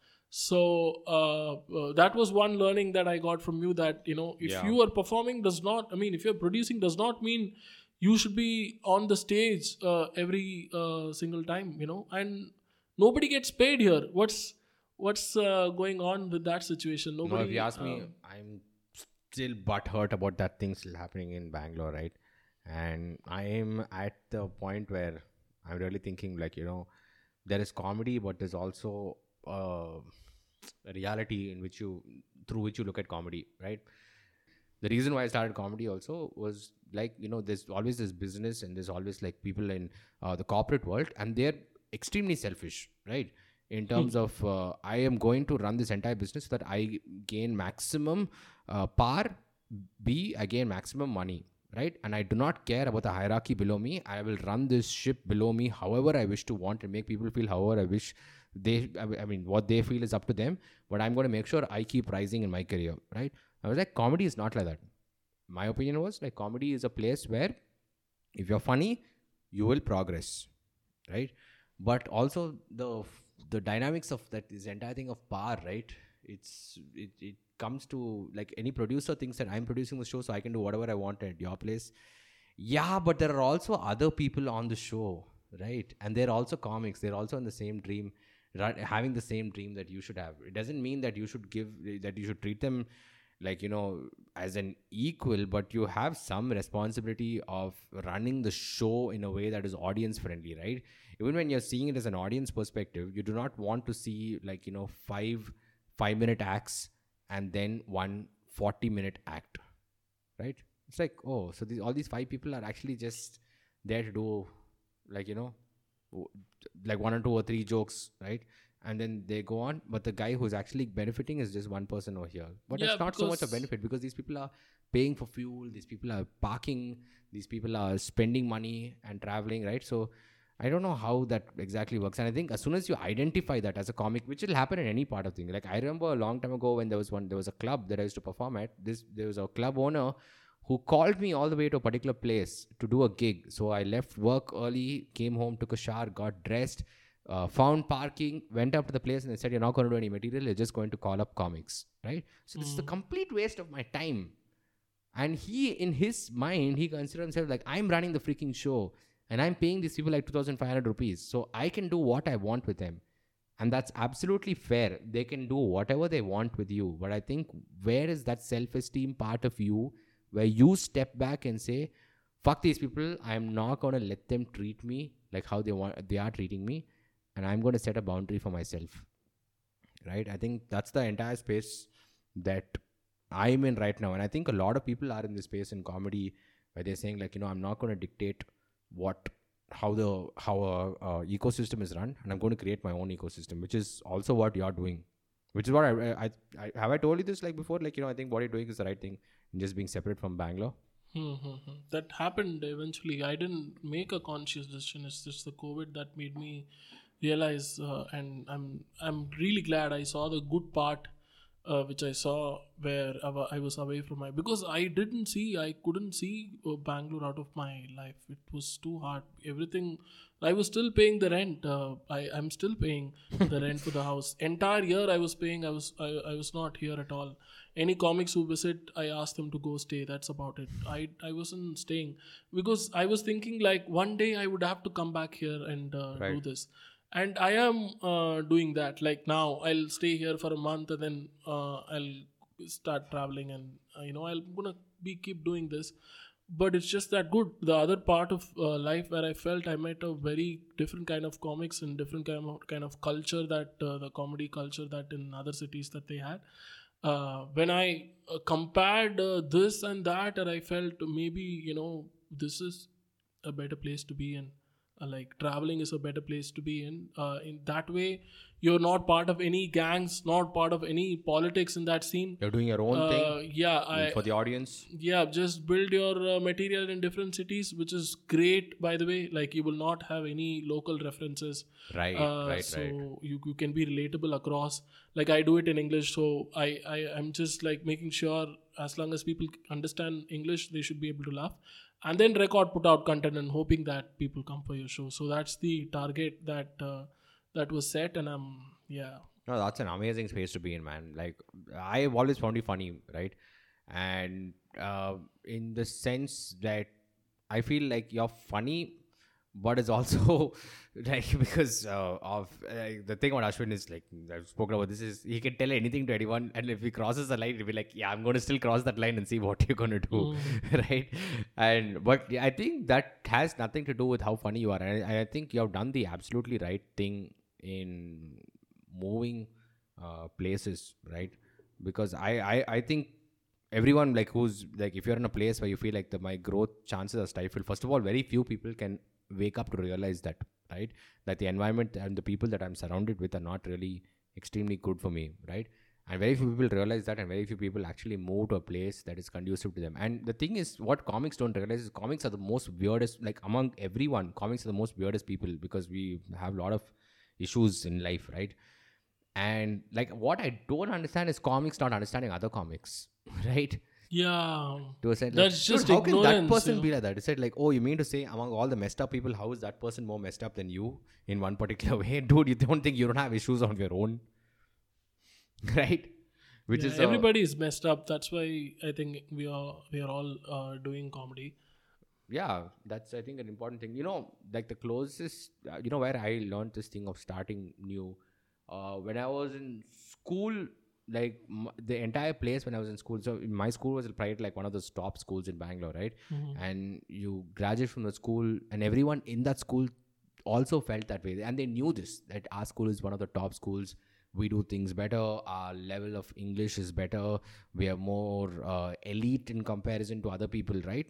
So uh, uh, that was one learning that I got from you, that, you know, if Yeah. you are performing does not, I mean, if you're producing does not mean you should be on the stage uh, every uh, single time, you know, and nobody gets paid here. What's, what's uh, going on with that situation? Nobody. No, if you ask me, um, I'm still butthurt about that thing still happening in Bangalore, right? And I am at the point where I'm really thinking, like, you know, there is comedy, but there's also uh, a reality in which you, through which you look at comedy, right? The reason why I started comedy also was like, you know, there's always this business and there's always like people in uh, the corporate world, and they're extremely selfish, right? In terms of, uh, I am going to run this entire business so that I gain maximum uh, power, B, I gain maximum money, right? And I do not care about the hierarchy below me. I will run this ship below me however I wish to want and make people feel however I wish they, I mean, what they feel is up to them, but I'm going to make sure I keep rising in my career, right? I was like, comedy is not like that. My opinion was like, comedy is a place where if you're funny, you will progress, right? But also the the dynamics of that, this entire thing of power, right? It's it, it comes to like, any producer thinks that I'm producing the show so I can do whatever I want at your place. Yeah, but there are also other people on the show, right? And they're also comics. They're also in the same dream, right? Having the same dream that you should have. It doesn't mean that you should give that you should treat them like, you know, as an equal, but you have some responsibility of running the show in a way that is audience friendly, right? Even when you're seeing it as an audience perspective, you do not want to see like, you know, five five minute acts and then one forty minute act, right? It's like, oh, so these, all these five people are actually just there to do, like, you know, w- like one or two or three jokes, right? And then they go on, but the guy who's actually benefiting is just one person over here. But Yeah, it's not so much a because- benefit, because these people are paying for fuel, these people are parking, these people are spending money and traveling, right? So I don't know how that exactly works. And I think as soon as you identify that as a comic, which will happen in any part of thing. Like I remember a long time ago when there was one, there was a club that I used to perform at. This there was a club owner who called me all the way to a particular place to do a gig. So I left work early, came home, took a shower, got dressed, uh, found parking, went up to the place, and they said, "You're not going to do any material. You're just going to call up comics." Right? So this is a complete waste of my time. And he, in his mind, he considered himself like, I'm running the freaking show and I'm paying these people like two thousand five hundred rupees. So I can do what I want with them. And that's absolutely fair. They can do whatever they want with you. But I think, where is that self-esteem part of you where you step back and say, fuck these people. I'm not going to let them treat me like how they want, they are treating me. And I'm going to set a boundary for myself. Right? I think that's the entire space that I'm in right now. And I think a lot of people are in this space in comedy where they're saying, like, you know, I'm not going to dictate what, how the, how a, a ecosystem is run, and I'm going to create my own ecosystem, which is also what you're doing, which is what I, I, I, have I told you this like before? Like, you know, I think what you're doing is the right thing, and just being separate from Bangalore. Mm-hmm. That happened eventually. I didn't make a conscious decision. It's just the COVID that made me realize, uh, and I'm I'm really glad I saw the good part, uh, which I saw where I was away from my, because I didn't see, I couldn't see uh, Bangalore out of my life. It was too hard. Everything, I was still paying the rent. Uh, I I'm still paying the rent for the house. Entire year I was paying. I was I, I was not here at all. Any comics who visit, I asked them to go stay. That's about it. I I wasn't staying because I was thinking like one day I would have to come back here and uh, Right. do this. And I am uh, doing that. Like now, I'll stay here for a month and then uh, I'll start traveling, and uh, you know, I'm gonna be keep doing this. But it's just that good. The other part of uh, life where I felt I met a very different kind of comics and different kind of kind of culture, that uh, the comedy culture that in other cities that they had. Uh, when I uh, compared uh, this and that, and I felt maybe, you know, this is a better place to be in. Uh, like traveling is a better place to be in. Uh, in that way, you're not part of any gangs, not part of any politics in that scene. You're doing your own Uh, thing yeah, I, for the audience. yeah, just build your uh, material in different cities, which is great, by the way. Like you will not have any local references. Right, Uh, right, so right. you, you can be relatable across. Like I do it in English, so I, I I'm just like making sure as long as people understand English, they should be able to laugh. And then record, put out content, and hoping that people come for your show. So that's the target that uh, that was set, and I'm yeah. No, that's an amazing space to be in, man. Like, I've always found it funny, right? And uh, in the sense that I feel like you're funny, but it's also like, because uh, of uh, the thing about Ashwin is, like, I've spoken about this, is he can tell anything to anyone, and if he crosses the line, he'll be like, yeah, I'm going to still cross that line and see what you're going to do. Right? And but I think that has nothing to do with how funny you are. And I, I think you have done the absolutely right thing in moving uh, places, right? Because I, I, I think everyone, like, who's like, if you're in a place where you feel like the, my growth chances are stifled, first of all, very few people can wake up to realize that, right? That the environment and the people that I'm surrounded with are not really extremely good for me, right? And very few people realize that, and very few people actually move to a place that is conducive to them. And the thing is, what comics don't realize is comics are the most weirdest, like among everyone, comics are the most weirdest people, because we have a lot of issues in life, right? And like, what I don't understand is comics not understanding other comics, right? Yeah, To a sense, that's like, just dude, how can that ignorance, person you know? be like that? It's like, oh, you mean to say among all the messed up people, how is that person more messed up than you in one particular way? Dude, you don't think you don't have issues on your own, right? Which Yeah, is uh, everybody is messed up. That's why I think we are we are all uh, doing comedy. yeah, that's, I think, an important thing. You know, like the closest, uh, you know, where I learned this thing of starting new, uh, when I was in school, like m- the entire place when I was in school. So in my school was private, like one of those top schools in Bangalore, right? And you graduate from the school, and everyone in that school also felt that way, and they knew this, that our school is one of the top schools we do things better, our level of English is better, we are more uh, elite in comparison to other people, right?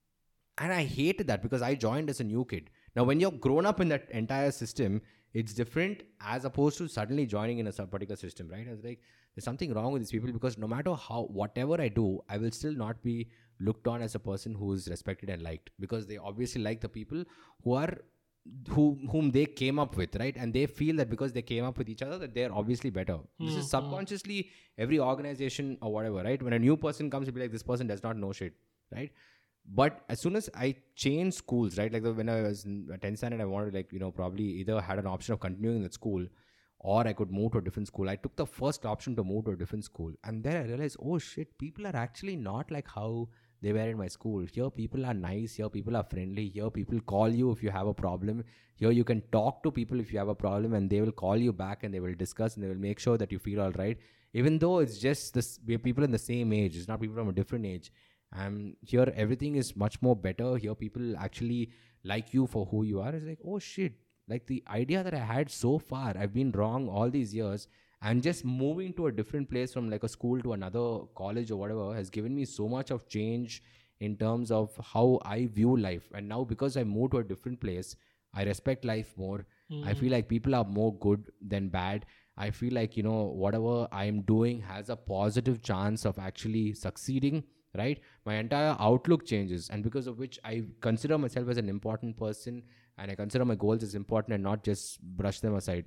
And I hated that because I joined as a new kid. Now, when you're grown up in that entire system, it's different as opposed to suddenly joining in a sub- particular system, right? I was like, there's something wrong with these people because no matter how, whatever I do, I will still not be looked on as a person who is respected and liked, because they obviously like the people who are who whom they came up with, right? And they feel that because they came up with each other that they're obviously better. Mm-hmm. This is subconsciously every organization or whatever, right? When a new person comes, you'll be like, this person does not know shit, right? But as soon as I changed schools, right, like the, when I was in tenth standard, I wanted, like, you know, probably either had an option of continuing in that school or I could move to a different school. I took the first option to move to a different school. And then I realized, oh shit, people are actually not like how they were in my school. Here people are nice. Here people are friendly. Here people call you if you have a problem. Here you can talk to people if you have a problem and they will call you back and they will discuss and they will make sure that you feel all right. Even though it's just this, we're people in the same age. It's not people from a different age. And here everything is much more better. Here people actually like you for who you are. It's like, oh shit. Like the idea that I had so far, I've been wrong all these years. And just moving to a different place from like a school to another college or whatever has given me so much of change in terms of how I view life. And now because I moved to a different place, I respect life more. Mm. I feel like people are more good than bad. I feel like, you know, whatever I'm doing has a positive chance of actually succeeding, right? My entire outlook changes. And because of which I consider myself as an important person and I consider my goals as important and not just brush them aside.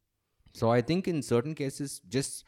So I think in certain cases, just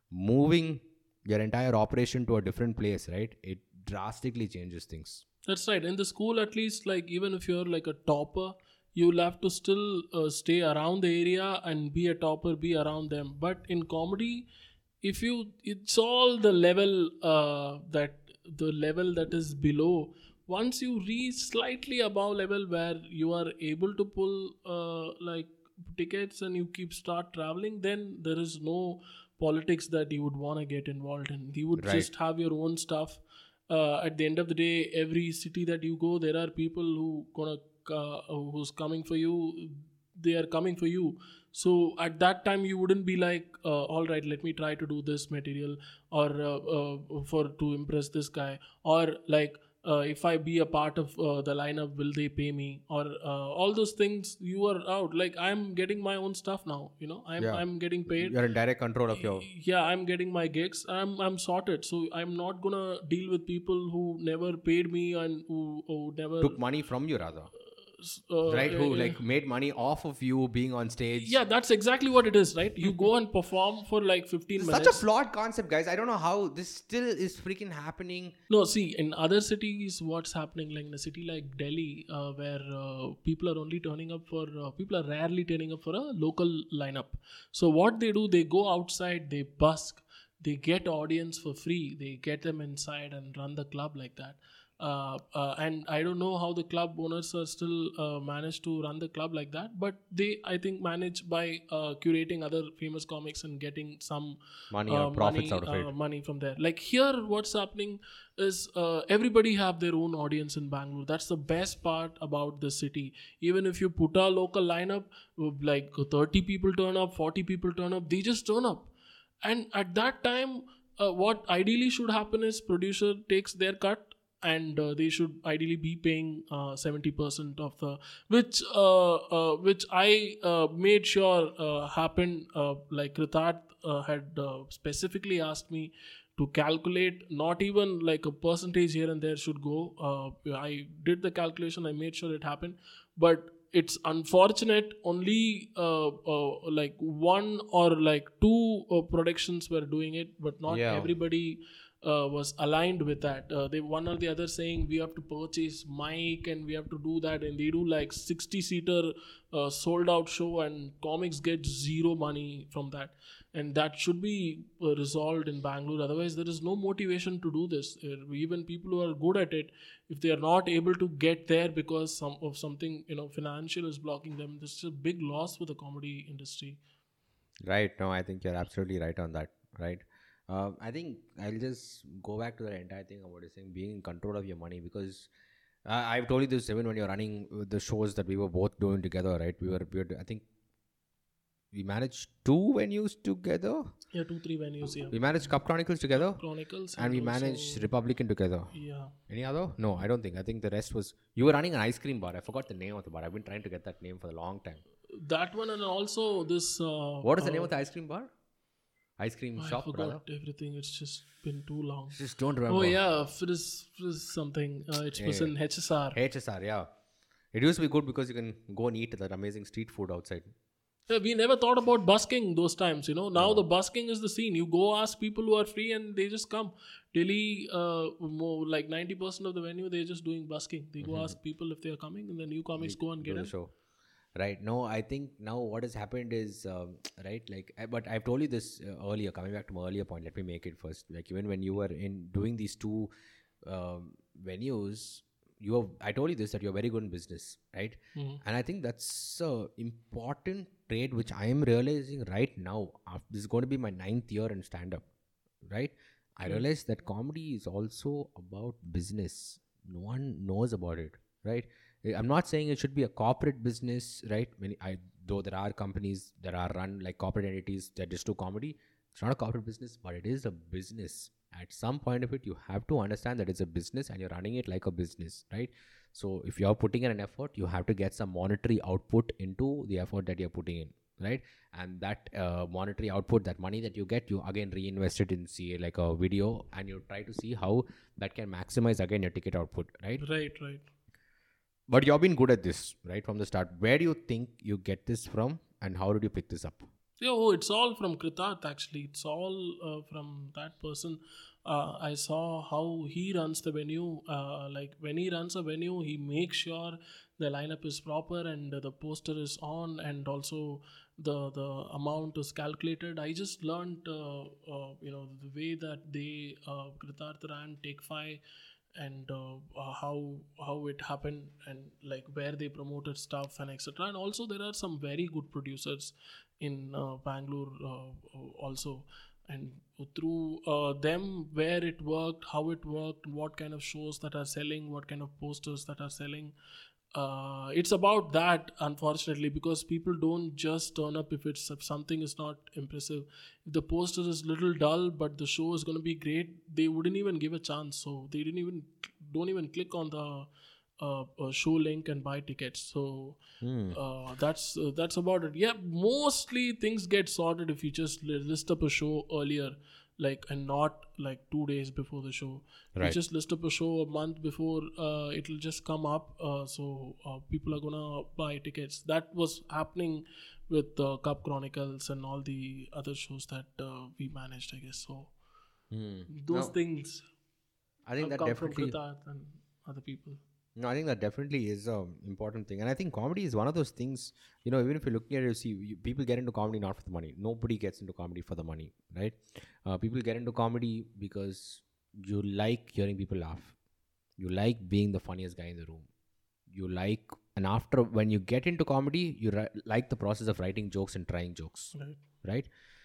moving your entire operation to a different place, right? It drastically changes things. That's right. In the school, at least, like even if you're like a topper, you'll have to still uh, stay around the area and be a topper, be around them. But in comedy, if you, it's all the level uh, that the level that is below. Once you reach slightly above level where you are able to pull uh, like tickets and you keep start traveling, then there is no politics that you would want to get involved in. You would right. just have your own stuff. Uh, at the end of the day, every city that you go, there are people who gonna uh, who's coming for you. They are coming for you. So at that time, you wouldn't be like, uh, all right, let me try to do this material or uh, uh, for to impress this guy, or like uh, if I be a part of uh, the lineup, will they pay me, or uh, all those things. You are out. Like I'm getting my own stuff now. You know, I'm yeah. I'm getting paid. You're in direct control of your. Yeah, I'm getting my gigs. I'm I'm sorted. So I'm not gonna deal with people who never paid me and who, who never took money from you rather. Uh, right, who uh, like made money off of you being on stage. Yeah, that's exactly what it is, right? You go and perform for like fifteen it's minutes. Such a flawed concept, guys. I don't know how this still is freaking happening. No, see, in other cities, what's happening, like in a city like Delhi, uh, where uh, people are only turning up for, uh, people are rarely turning up for a local lineup. So what they do, they go outside, they busk, they get audience for free, they get them inside and run the club like that. Uh, uh, and I don't know how the club owners are still uh, managed to run the club like that, but they, I think, manage by uh, curating other famous comics and getting some money or uh, profits money, out of it. Uh, money from there. Like here, what's happening is uh, everybody have their own audience in Bangalore. That's the best part about the city. Even if you put a local lineup, like thirty people turn up, forty people turn up, they just turn up. And at that time, uh, what ideally should happen is producer takes their cut. And uh, they should ideally be paying uh, seventy percent of the, which uh, uh, which I uh, made sure uh, happened. Uh, like Ritat uh, had uh, specifically asked me to calculate, not even like a percentage here and there should go. Uh, I did the calculation. I made sure it happened, but it's unfortunate. Only uh, uh, like one or like two uh, productions were doing it, but not yeah. everybody. Uh, was aligned with that. Uh, they one or the other saying we have to purchase mic and we have to do that, and they do like sixty seater uh, sold out show, and comics get zero money from that. And that should be uh, resolved in Bangalore. Otherwise, there is no motivation to do this. Uh, even people who are good at it, if they are not able to get there because some of something, you know, financial is blocking them, this is a big loss for the comedy industry. Right. No, I think you're absolutely right on that. Right. Uh, I think I'll just go back to the entire thing about it, saying being in control of your money, because uh, I've told you this even when you're running the shows that we were both doing together, right? We were, we were I think we managed two venues together. Yeah, two, three venues, yeah. We managed Cup Chronicles together. Chronicles. And we also- managed Republican together. Yeah. Any other? No, I don't think. I think the rest was... You were running an ice cream bar. I forgot the name of the bar. I've been trying to get that name for a long time. That one, and also this... Uh, What is the uh, name of the ice cream bar? Ice cream I shop, forgot rather? everything. It's just been too long. Just don't remember. Oh, yeah. Frizz, Frizz something. Uh, it was Yeah. in H S R. H S R, yeah. It used to be good because you can go and eat that amazing street food outside. Yeah, we never thought about busking those times, you know. Now the busking is the scene. You go ask people who are free and they just come. Delhi, uh, more like ninety percent of the venue, they're just doing busking. They go ask people if they are coming and the new comics go and Do get the in. show. Right. No, I think now what has happened is, um, right, like, I, but I've told you this uh, earlier, coming back to my earlier point, let me make it first. Like, even when you were in doing these two um, venues, you have, I told you this, that you're very good in business, right? Mhm. And I think that's an important trait which I am realizing right now. After, this is going to be my ninth year in stand-up, right? I realized that comedy is also about business. No one knows about it, right? I'm not saying it should be a corporate business, right? When I, though there are companies that are run like corporate entities that just do comedy, it's not a corporate business, but it is a business. At some point of it, you have to understand that it's a business and you're running it like a business, right? So if you're putting in an effort, you have to get some monetary output into the effort that you're putting in, right? And that uh, monetary output, that money that you get, you again reinvest it in, say, like a video, and you try to see how that can maximize again your ticket output, right? Right, right. But you've been good at this, right, from the start. Where do you think you get this from, and how did you pick this up? Yeah, oh, it's all from Kritarth actually. It's all uh, from that person. Uh, I saw how he runs the venue. Uh, like when he runs a venue, he makes sure the lineup is proper and the poster is on, and also the the amount is calculated. I just learned, uh, uh, you know, the way that they uh, Kritarth ran Take Five, and uh, uh, how how it happened, and like where they promoted stuff and et cetera. And also there are some very good producers in uh, Bangalore uh, also, and through uh, them, where it worked, how it worked, what kind of shows that are selling, what kind of posters that are selling. Uh, it's about that, unfortunately, because people don't just turn up if it's if something is not impressive. If the poster is little dull but the show is going to be great, they wouldn't even give a chance. So they didn't even don't even click on the uh, uh, show link and buy tickets. So Hmm. uh, that's uh, that's about it. Yeah, mostly things get sorted if you just li- list up a show earlier, like, and not like two days before the show. You Right. just list up a show a month before, uh, it'll just come up. Uh, so uh, people are gonna buy tickets. That was happening with uh, Cup Chronicles and all the other shows that uh, we managed, I guess. So Hmm. those No, things I think have that come definitely. from Kritarth and other people. No, I think that definitely is an important thing. And I think comedy is one of those things, you know, even if you're looking at it, you see, you, people get into comedy not for the money. Nobody gets into comedy for the money, right? Uh, people get into comedy because you like hearing people laugh. You like being the funniest guy in the room. You like, and after, when you get into comedy, you ri- like the process of writing jokes and trying jokes, Right. right?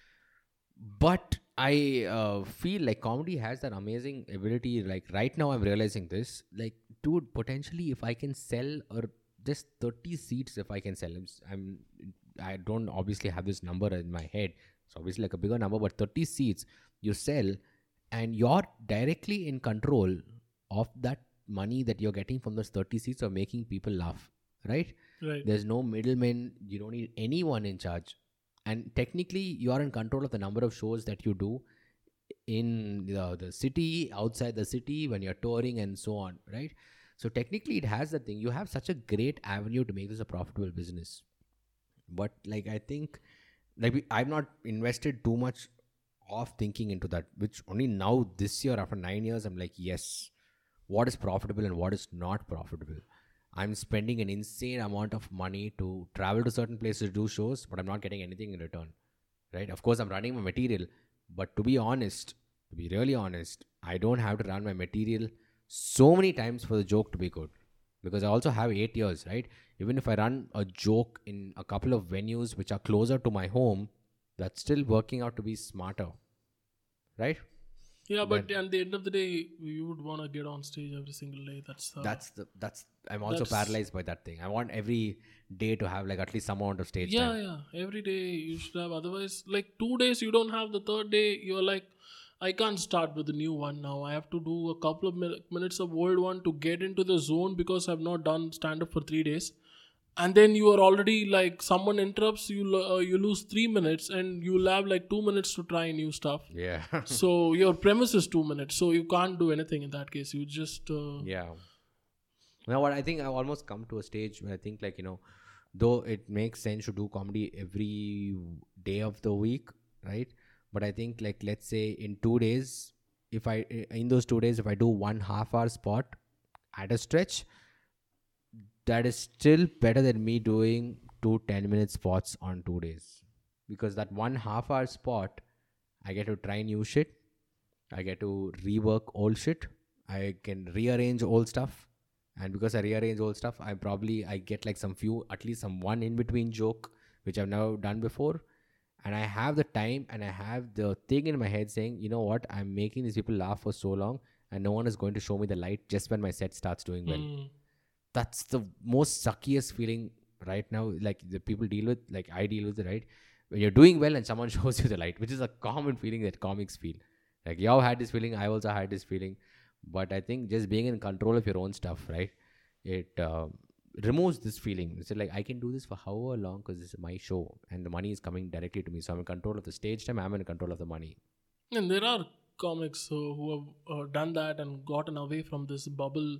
But I uh, feel like comedy has that amazing ability. Like right now, I'm realizing this. Like, dude, potentially, if I can sell or just thirty seats, if I can sell, I'm, I'm I don't obviously have this number in my head. It's obviously like a bigger number, but thirty seats you sell, and you're directly in control of that money that you're getting from those thirty seats of making people laugh, right? Right. There's no middleman. You don't need anyone in charge. And technically, you are in control of the number of shows that you do in the, the city, outside the city, when you're touring and so on, right? So technically, it has that thing. You have such a great avenue to make this a profitable business. But like, I think, like we, I've not invested too much of thinking into that, which only now this year, after nine years, I'm like, yes, what is profitable and what is not profitable? I'm spending an insane amount of money to travel to certain places to do shows, but I'm not getting anything in return, right? Of course, I'm running my material, but to be honest, to be really honest, I don't have to run my material so many times for the joke to be good, because I also have eight years, right? Even if I run a joke in a couple of venues which are closer to my home, that's still working out to be smarter, right? Yeah, but at the end of the day, you would want to get on stage every single day. That's uh, That's the that's I'm also That's- paralyzed by that thing. I want every day to have like at least some amount of stage yeah, time. yeah. Every day you should have. Otherwise, like two days you don't have. The third day you're like, I can't start with the new one now. I have to do a couple of min- minutes of old one to get into the zone because I've not done stand up for three days. And then you are already like someone interrupts you, lo- uh, you lose three minutes, and you'll have like two minutes to try new stuff. Yeah. So your premise is two minutes, so you can't do anything in that case. You just uh, Yeah. Now what I think I've almost come to a stage where I think like, you know, though it makes sense to do comedy every day of the week, right? But I think like, let's say in two days, if I, in those two days, if I do one half hour spot at a stretch, that is still better than me doing two ten minute spots on two days. Because that one half hour spot, I get to try new shit. I get to rework old shit. I can rearrange old stuff. And because I rearrange old stuff, I probably, I get like some few, at least some one in between joke, which I've never done before. And I have the time and I have the thing in my head saying, you know what, I'm making these people laugh for so long and no one is going to show me the light just when my set starts doing well. mm, That's the most suckiest feeling right now. Like the people deal with, like I deal with it, right? When you're doing well and someone shows you the light, which is a common feeling that comics feel. Like you had this feeling, I also had this feeling. But I think just being in control of your own stuff, right? It uh, removes this feeling. It's like I can do this for however long because this is my show and the money is coming directly to me. So I'm in control of the stage time. I'm in control of the money. and there are comics uh, who have uh, done that and gotten away from this bubble,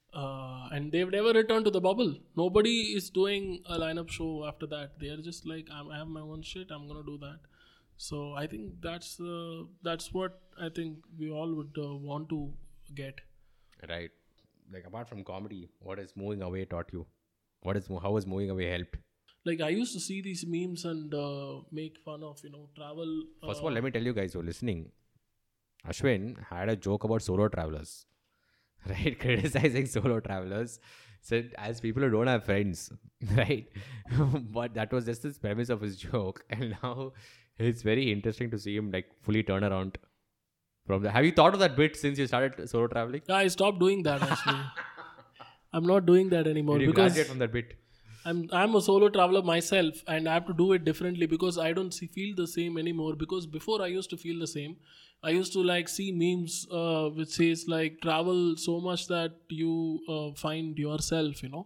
uh, and they've never returned to the bubble. Nobody is doing a lineup show after that. They are just like, I'm, I have my own shit. I'm gonna do that. So I think that's uh, that's what I think we all would uh, want to get. Right. Like apart from comedy, what has moving away taught you? What is how has moving away helped? Like I used to see these memes and uh, make fun of, you know, travel. Uh, First of all, let me tell you guys who are listening. Ashwin had a joke about solo travelers, right? Criticizing solo travelers. Said as people who don't have friends, right? But that was just the premise of his joke, and now it's very interesting to see him like fully turn around from the. Have you thought of that bit since you started solo traveling? yeah, I stopped doing that actually. I'm not doing that anymore Did you because graduate from that bit? I'm I'm a solo traveler myself, and I have to do it differently because I don't see, feel the same anymore. Because before I used to feel the same. I used to like see memes uh, which says like travel so much that you uh, find yourself. You know,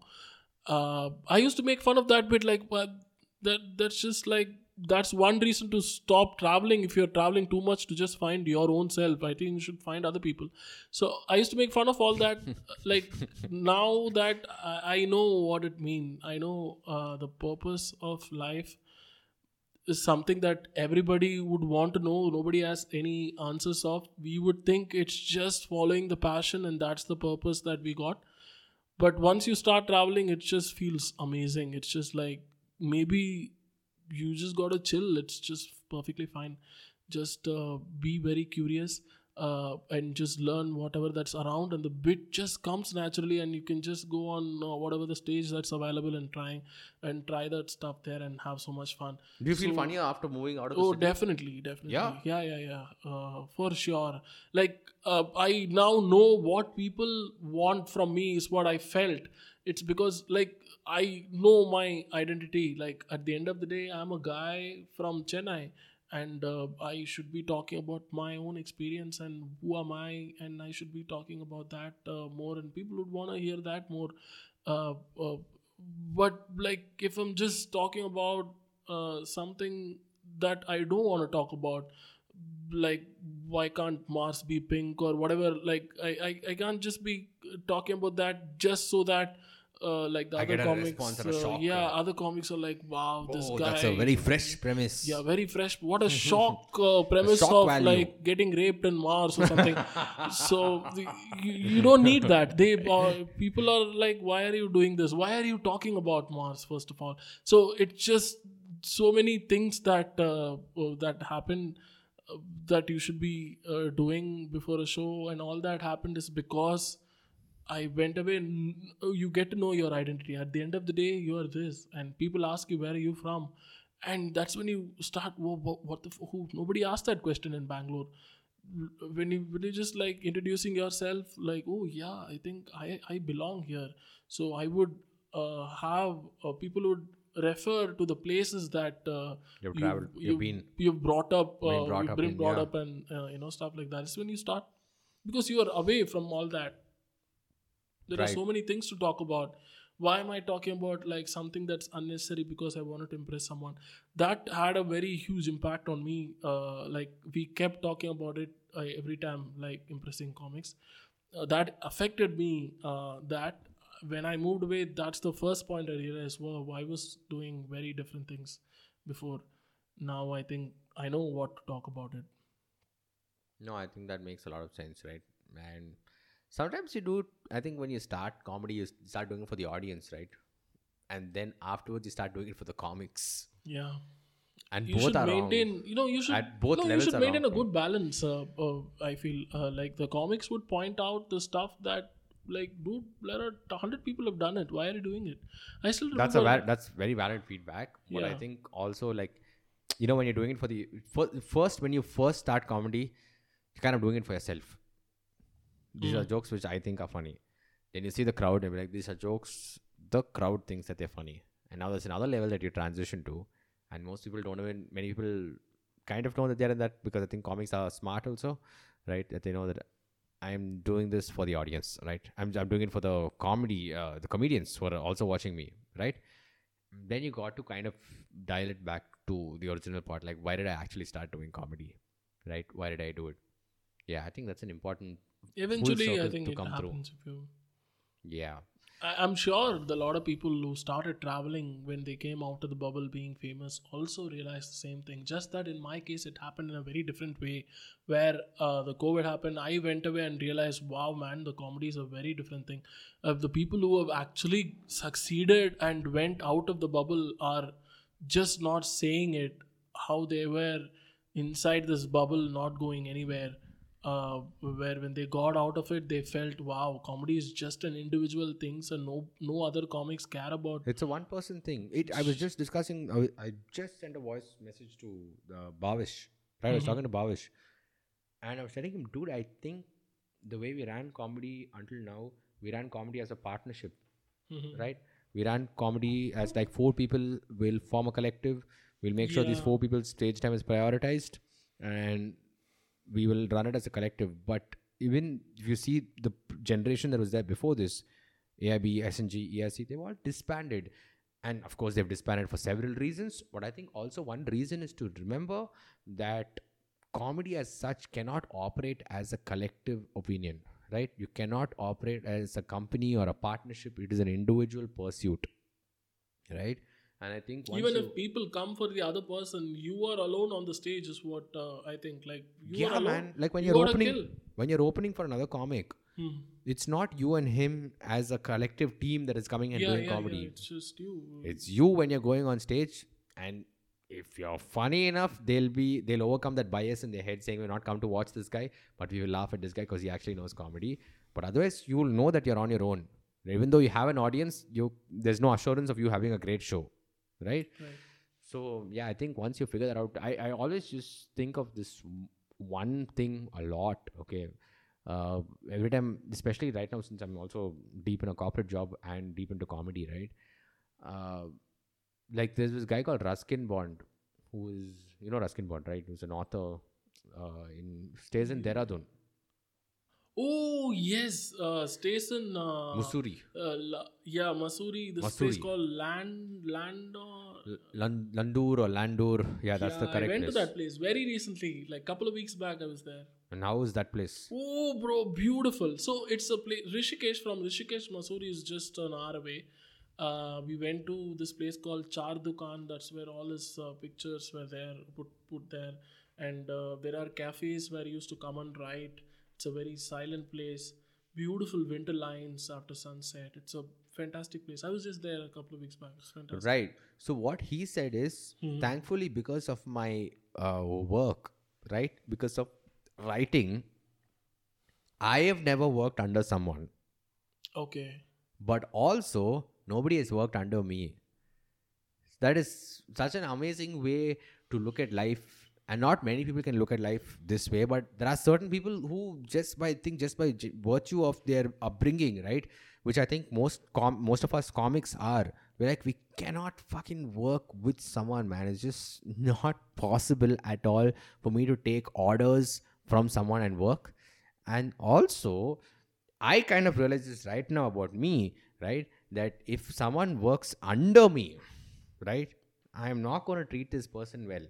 uh, I used to make fun of that bit. Like, but that that's just like that's one reason to stop traveling. If you're traveling too much, to just find your own self. I think you should find other people. So I used to make fun of all that. Like now that I, I know what it means, I know uh, the purpose of life is something that everybody would want to know. Nobody has any answers of. We would think it's just following the passion and that's the purpose that we got. But once you start traveling, it just feels amazing. It's just like maybe you just gotta chill. It's just perfectly fine. Just uh, be very curious. Uh, and just learn whatever that's around, and the bit just comes naturally, and you can just go on uh, whatever the stage that's available and trying and try that stuff there and have so much fun. Do you feel So- funnier after moving out of the Oh, city? definitely, definitely. Yeah? yeah, yeah, yeah. Uh, for sure. Like uh, I now know what people want from me is what I felt. It's because like I know my identity. Like at the end of the day, I'm a guy from Chennai. And uh, I should be talking about my own experience and who am I, and I should be talking about that uh, more, and people would want to hear that more. Uh, uh, but like if I'm just talking about uh, something that I don't want to talk about, like why can't Mars be pink or whatever? Like I, I, I can't just be talking about that just so that. Uh, like the I other get a comics, response or a uh, shock, yeah, yeah. other comics are like, wow, this Oh, guy. that's a very fresh premise. Yeah, very fresh. What a shock uh, premise shock of value. like getting raped in Mars or something. So the, you, you don't need that. They uh, people are like, why are you doing this? Why are you talking about Mars? First of all, so it's just so many things that uh, uh, that happen uh, that you should be uh, doing before a show, and all that happened is because I went away. And you get to know your identity. At the end of the day, you are this, and people ask you, where are you from? And that's when you start, whoa, what, what the f- who? Nobody asked that question in Bangalore. when you when you just like introducing yourself, like, oh yeah, I think I I belong here. So I would uh, have uh, people would refer to the places that uh, You've traveled, you've you've, been- you've brought up, uh, been brought you've up been in, brought yeah. up, and uh, you know, stuff like that. It's when you start, because you are away from all that. There are Right. so many things to talk about. Why am I talking about like something that's unnecessary because I wanted to impress someone? That had a very huge impact on me. Uh, like we kept talking about it uh, every time, like impressing comics. Uh, that affected me. Uh, that when I moved away, that's the first point I realized. Wow, I was doing very different things before. Now I think I know what to talk about it. No, I think that makes a lot of sense, right? And sometimes you do, I think when you start comedy, you start doing it for the audience, right? And then afterwards, you start doing it for the comics. Yeah. And You both should are maintain, wrong. you know, you should, At both no, you levels should are maintain wrong, a good balance. Uh, uh, I feel uh, like the comics would point out the stuff that, like, dude, there are a hundred people have done it. Why are you doing it? I still remember. That's a val- that's very valid feedback. But I Yeah. think also, like, you know, when you're doing it for the fir- first, when you first start comedy, you're kind of doing it for yourself. These are jokes which I think are funny. Then you see the crowd and be like, these are jokes. The crowd thinks that they're funny. And now there's another level that you transition to. And most people don't even, many people kind of know that they're in that, because I think comics are smart also, right? That they know that I'm doing this for the audience, right? I'm, I'm doing it for the comedy, uh, the comedians who are also watching me, right? Then you got to kind of dial it back to the original part. Like, why did I actually start doing comedy, right? Why did I do it? Yeah, I think that's an important Eventually, full I circle think to it come through. happens if you. Yeah. I, I'm sure the lot of people who started traveling when they came out of the bubble being famous also realized the same thing. Just that in my case, it happened in a very different way. Where uh, the COVID happened, I went away and realized, wow, man, the comedy is a very different thing. Uh, the people who have actually succeeded and went out of the bubble are just not saying it how they were inside this bubble, not going anywhere. Uh, where when they got out of it, they felt, wow, comedy is just an individual thing, so no no other comics care about. It's a one person thing. It. I was just discussing, I, was- I just sent a voice message to uh, Bhavish. Right? I was talking to Bhavish. And I was telling him, dude, I think the way we ran comedy until now, we ran comedy as a partnership, right? We ran comedy as like four people will form a collective. We'll make sure these Yeah. four people's stage time is prioritized, and we will run it as a collective. But even if you see the p- generation that was there before this, A I B, S N G, E R C, they've all disbanded. And of course, they've disbanded for several reasons. But I think also one reason is to remember that comedy as such cannot operate as a collective opinion, right? You cannot operate as a company or a partnership. It is an individual pursuit, right? And I think once Even you, if people come for the other person, you are alone on the stage is what uh, I think. Like you yeah, are alone. man, like when You you're gotta opening, kill. when you're opening for another comic, Hmm. it's not you and him as a collective team that is coming and Yeah, doing yeah, comedy. yeah. It's just you. It's you when you're going on stage, and if you're funny enough, they'll be they'll overcome that bias in their head, saying we're not come to watch this guy, but we will laugh at this guy because he actually knows comedy. But otherwise, you will know that you're on your own. Even though you have an audience, you there's no assurance of you having a great show, right? Right. So yeah, I think once you figure that out, I, I always just think of this w- one thing a lot. Okay, uh, every time, especially right now, since I'm also deep in a corporate job and deep into comedy, right? Uh, like there's this guy called Ruskin Bond, who is you know Ruskin Bond, right? Who's an author, uh, in stays in Dehradun, Oh yes, uh, station. Uh, Mussoorie, Uh, La- yeah, Masuri. This place Mussoorie. called Land Land. Or, L- Lan- Landur or Landur. Yeah, that's yeah, the correct I went place. to that place very recently, like couple of weeks back. I was there. And how is that place? Oh, bro, beautiful. So it's a place. Rishikesh from Rishikesh, Masuri is just an hour away. Uh, we went to this place called Char Dukan. That's where all his uh, pictures were there, put put there, and uh, there are cafes where you used to come and write. It's a very silent place. Beautiful winter lines after sunset. It's a fantastic place. I was just there a couple of weeks back. It's fantastic. Right. So what he said is, thankfully, because of my uh, work, right? Because of writing, I have never worked under someone, Okay. but also nobody has worked under me. That is such an amazing way to look at life. And not many people can look at life this way, but there are certain people who just by, I think just by j- virtue of their upbringing, right? Which I think most com- most of us comics are. We're like, we cannot fucking work with someone, man. It's just not possible at all for me to take orders from someone and work. And also, I kind of realize this right now about me, right? That if someone works under me, right, I am not going to treat this person well.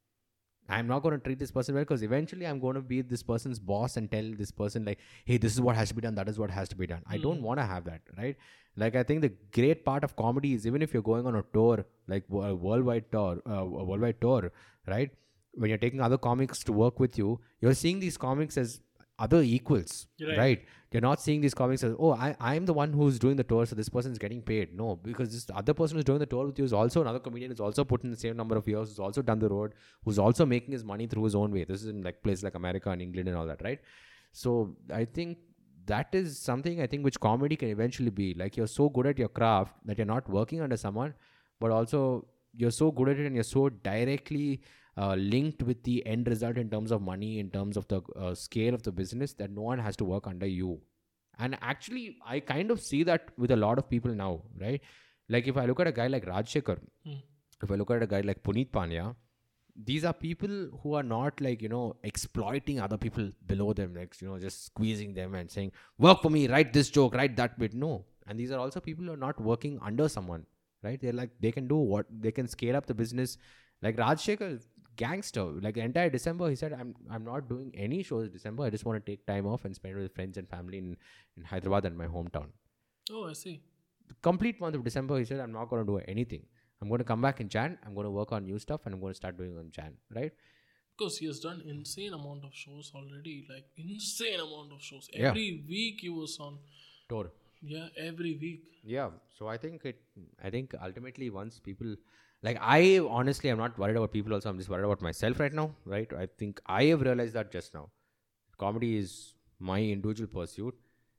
I'm not going to treat this person well because eventually I'm going to be this person's boss and tell this person like, hey, this is what has to be done. That is what has to be done. I don't want to have that, right? Like, I think the great part of comedy is even if you're going on a tour, like a worldwide tour, uh, a worldwide tour, right? When you're taking other comics to work with you, you're seeing these comics as other equals, right? right? You're not seeing these comics as, oh, I, I'm the one who's doing the tour, so this person's getting paid. No, because this other person who's doing the tour with you is also another comedian, who's also put in the same number of years, who's also done the road, who's also making his money through his own way. This is in like places like America and England and all that, right? So I think that is something I think which comedy can eventually be. Like, you're so good at your craft that you're not working under someone, but also you're so good at it and you're so directly uh, linked with the end result in terms of money, in terms of the uh, scale of the business, that no one has to work under you. And actually, I kind of see that with a lot of people now, right? Like, if I look at a guy like Rajshekhar, hmm. if I look at a guy like Puneet Panya, these are people who are not like, you know, exploiting other people below them, like, you know, just squeezing them and saying, work for me, write this joke, write that bit. No. And these are also people who are not working under someone, right? They're like, they can do what, they can scale up the business. Like Rajshekhar, gangster. Like the entire December, he said, I'm I'm not doing any shows in December. I just want to take time off and spend it with friends and family in, in Hyderabad and my hometown. Oh, I see. The complete month of December, he said, I'm not going to do anything. I'm going to come back in Jan. I'm going to work on new stuff and I'm going to start doing on Jan, right? Because he has done insane amount of shows already. Like insane amount of shows. Every yeah. week he was on tour. Yeah, every week. Yeah. So I think it. I think ultimately once people. Like, I honestly am not worried about people also. I'm just worried about myself right now, right? I think I have realized that just now. Comedy is my individual pursuit.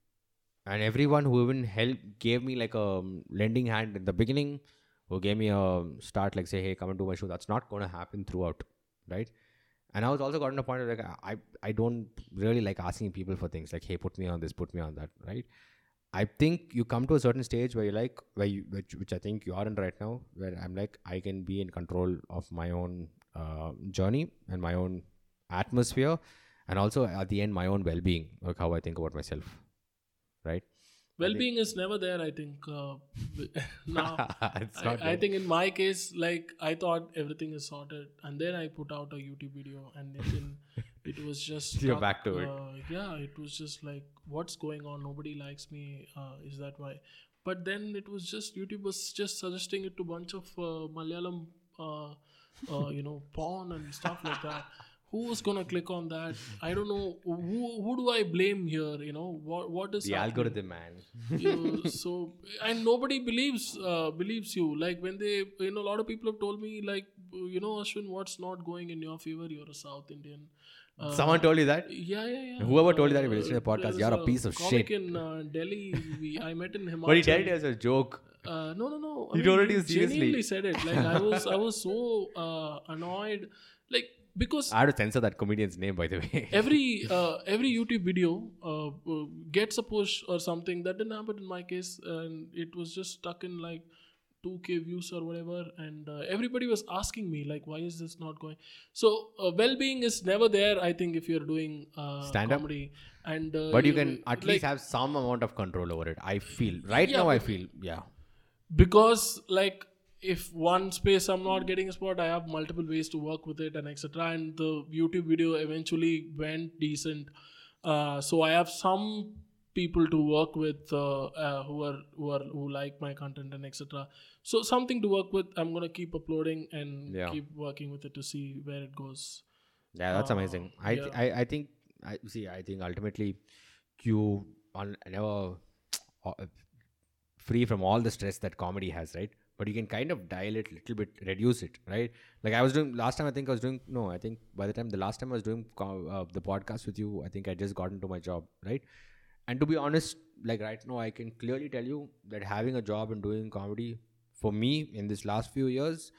And everyone who even helped, gave me like a lending hand in the beginning, who gave me a start, like say, hey, come and do my show, that's not going to happen throughout, right? And I was also gotten to a point where like, I, I don't really like asking people for things like, hey, put me on this, put me on that, right? I think you come to a certain stage where you like, where you, which, which I think you are in right now, where I'm like, I can be in control of my own uh, journey and my own atmosphere, and also at the end, my own well-being, like how I think about myself, right? Well-being is never there, I think. Uh, now, it's not I, I think in my case, like, I thought everything is sorted, and then I put out a YouTube video, and then it was just... You're back to uh, it. Yeah, it was just like, what's going on? Nobody likes me. Uh, is that why? But then it was just, YouTube was just suggesting it to a bunch of uh, Malayalam, uh, uh, you know, porn and stuff like that. Who's gonna click on that? I don't know. Who who do I blame here? You know, what what is the happening? Algorithm, man? You know, so and nobody believes uh, believes you. Like when they, you know, a lot of people have told me like, you know, Ashwin, what's not going in your favor? You're a South Indian. Uh, Someone told you that? Yeah, yeah, yeah. Whoever told you uh, that, if you listen to the podcast, you're a, a piece of shit. in uh, Delhi, we, I met in Himachal. But he told it as a joke. Uh, no, no, no. He told it seriously. Genuinely said it. Like I was, I was so uh, annoyed. Like. Because I had to censor that comedian's name, by the way. every uh, every YouTube video uh, uh, gets a push or something. That didn't happen in my case, and it was just stuck in like two K views or whatever. And uh, everybody was asking me like, why is this not going? So uh, well-being is never there, I think, if you're doing uh, stand-up comedy. And uh, but you can at like, least have some amount of control over it. I feel right yeah, now. I feel yeah. Because like. If one space I'm not getting a spot, I have multiple ways to work with it and et cetera. And the YouTube video eventually went decent, uh, so I have some people to work with uh, uh, who are who are who like my content and et cetera. So something to work with. I'm gonna keep uploading and yeah. keep working with it to see where it goes. Yeah, that's uh, amazing. I, yeah. th- I I think I see. I think ultimately you are never uh, free from all the stress that comedy has, right? But you can kind of dial it a little bit, reduce it, right? Like I was doing last time, I think I was doing, no, I think by the time, the last time I was doing uh, the podcast with you, I think I just got into my job, right? And to be honest, like right now, I can clearly tell you that having a job and doing comedy, for me, in this last few years,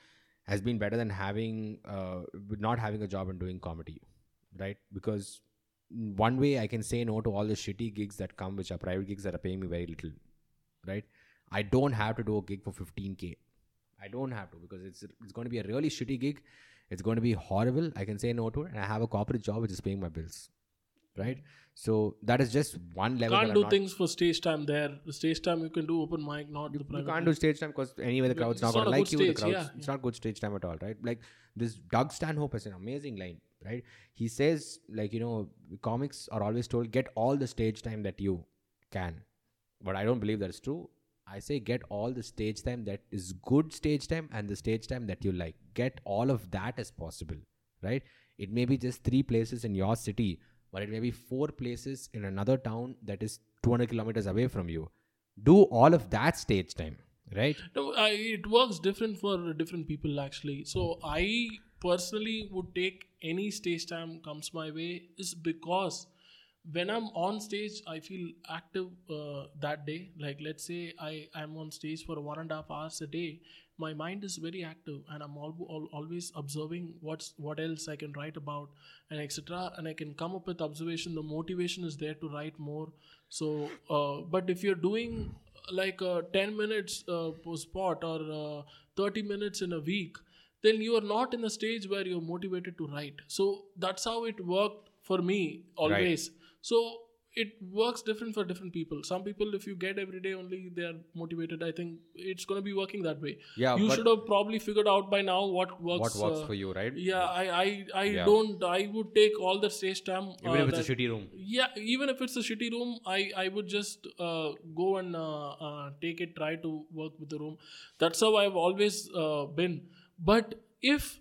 has been better than having uh, not having a job and doing comedy, right? Because one way I can say no to all the shitty gigs that come, which are private gigs that are paying me very little, right? I don't have to do a gig for fifteen K. I don't have to, because it's it's going to be a really shitty gig. It's going to be horrible. I can say no to it, and I have a corporate job which is paying my bills, right? So that is just one level. Can't that do I'm not, things for stage time there. The stage time you can do open mic, not you, the you private. can't do stage time because anyway the crowd's It's not not going to a like good you. The stage, crowd's, yeah, it's yeah. not good stage time at all, right? Like this Doug Stanhope has an amazing line, right? He says, like, you know, comics are always told, get all the stage time that you can. But I don't believe that is true. I say get all the stage time that is good stage time and the stage time that you like. Get all of that as possible, right? It may be just three places in your city, but it may be four places in another town that is two hundred kilometers away from you. Do all of that stage time, right? No, I, it works different for different people actually. So I personally would take any stage time comes my way, is because when I'm on stage, I feel active uh, that day. Like let's say I am on stage for one and a half hours a day. My mind is very active, and I'm al- al- always observing what's what else I can write about, and et cetera. And I can come up with observation. The motivation is there to write more. So, uh, but if you're doing like a ten minutes uh, spot or uh, thirty minutes in a week, then you are not in a stage where you're motivated to write. So that's how it worked for me always. Right. So it works different for different people. Some people, if you get every day only, they are motivated. I think it's going to be working that way. Yeah, you should have probably figured out by now what works. What works uh, for you, right? Yeah, I, I, I Yeah. don't. I would take all the stage time. Even uh, if it's that- a shitty room. Yeah, even if it's a shitty room, I, I would just uh, go and uh, uh, take it, try to work with the room. That's how I've always uh, been. But if